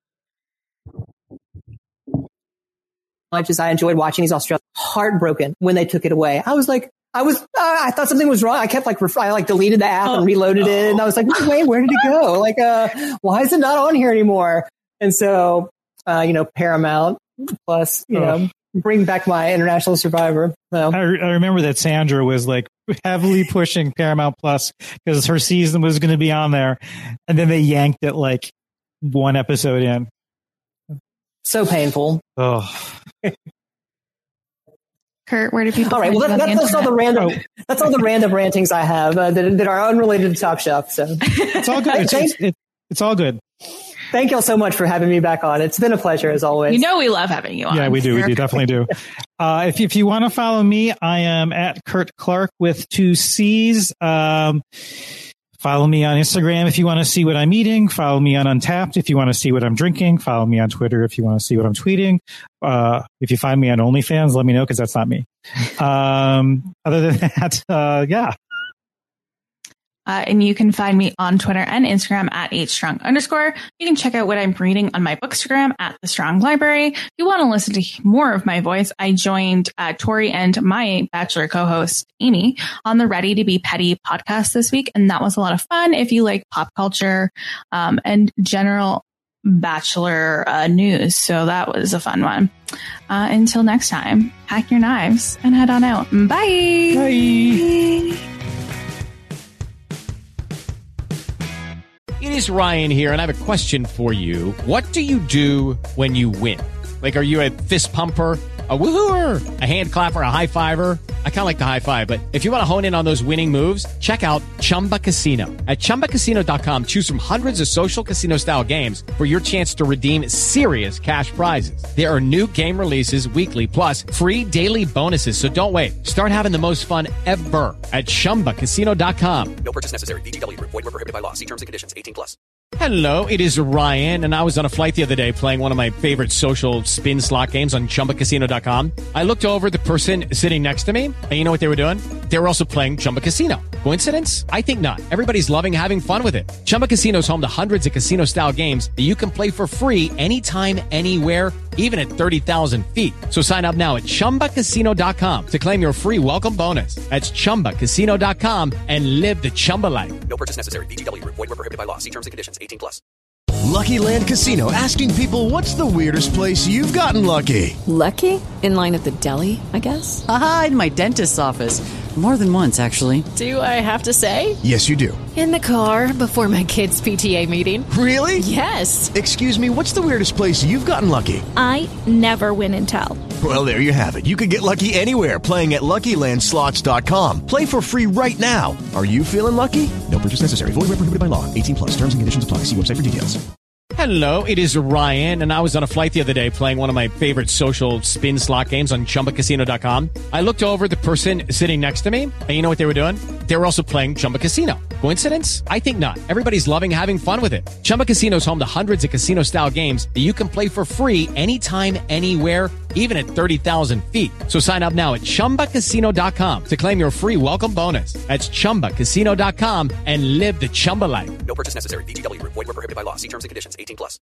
S7: much as I enjoyed watching these Australians. Heartbroken when they took it away. I thought something was wrong. I kept I deleted the app and reloaded it. And I was like, wait, where did it go? Why is it not on here anymore? And so, Paramount Plus, bring back my International Survivor. So.
S6: I remember that Sandra was like heavily pushing Paramount Plus because her season was going to be on there. And then they yanked it like one episode in.
S7: So painful.
S6: Oh,
S5: Kurt, where do people?
S7: All right. Well, that's all the random. That's all the random rantings I have that are unrelated to Top Chef. So
S6: it's all good. It's all good.
S7: Thank y'all so much for having me back on. It's been a pleasure as always.
S5: You know we love having you on.
S6: Yeah, we do. We definitely do. If you want to follow me, I am at Kurt Clark with 2 C's. Follow me on Instagram if you want to see what I'm eating. Follow me on Untapped if you want to see what I'm drinking. Follow me on Twitter if you want to see what I'm tweeting. If you find me on OnlyFans, let me know because that's not me. Other than that, yeah.
S5: And you can find me on Twitter and Instagram at @strong_. You can check out what I'm reading on my Bookstagram at The Strong Library. If you want to listen to more of my voice, I joined Tori and my Bachelor co-host Amy on the Ready to Be Petty podcast this week, and that was a lot of fun. If you like pop culture and general Bachelor news, so that was a fun one. Until next time, pack your knives and head on out. Bye.
S6: Bye.
S13: It is Ryan here, and I have a question for you. What do you do when you win? Like, are you a fist pumper, a woohooer, a hand clapper, a high fiver? I kind of like the high five, but if you want to hone in on those winning moves, check out Chumba Casino. At ChumbaCasino.com, choose from hundreds of social casino-style games for your chance to redeem serious cash prizes. There are new game releases weekly, plus free daily bonuses. So don't wait. Start having the most fun ever at ChumbaCasino.com.
S14: No purchase necessary. VGW. Void where prohibited by law. See terms and conditions. 18+.
S13: Hello, it is Ryan, and I was on a flight the other day playing one of my favorite social spin slot games on ChumbaCasino.com. I looked over at the person sitting next to me, and you know what they were doing? They were also playing Chumba Casino. Coincidence? I think not. Everybody's loving having fun with it. Chumba Casino is home to hundreds of casino-style games that you can play for free anytime, anywhere, even at 30,000 feet. So sign up now at ChumbaCasino.com to claim your free welcome bonus. That's ChumbaCasino.com and live the Chumba life.
S14: No purchase necessary. VGW. Void where prohibited by law. See terms and conditions. 18+.
S15: Lucky Land Casino, asking people, what's the weirdest place you've gotten lucky?
S16: Lucky? In line at the deli, I guess? Aha, in my dentist's office. More than once, actually.
S17: Do I have to say?
S15: Yes, you do.
S17: In the car before my kids' PTA meeting.
S15: Really?
S17: Yes.
S15: Excuse me, what's the weirdest place you've gotten lucky?
S18: I never win and tell.
S15: Well, there you have it. You can get lucky anywhere, playing at LuckyLandSlots.com. Play for free right now. Are you feeling lucky? No purchase necessary. Void where prohibited by law. 18+. Terms and conditions apply. See website for details.
S13: Hello, it is Ryan, and I was on a flight the other day playing one of my favorite social spin slot games on ChumbaCasino.com. I looked over at the person sitting next to me, and you know what they were doing? They were also playing Chumba Casino. Coincidence? I think not. Everybody's loving having fun with it. Chumba Casino is home to hundreds of casino-style games that you can play for free anytime, anywhere, even at 30,000 feet. So sign up now at ChumbaCasino.com to claim your free welcome bonus. That's ChumbaCasino.com and live the Chumba life.
S14: No purchase necessary. VGW. Void where prohibited by law. See terms and conditions. 18+.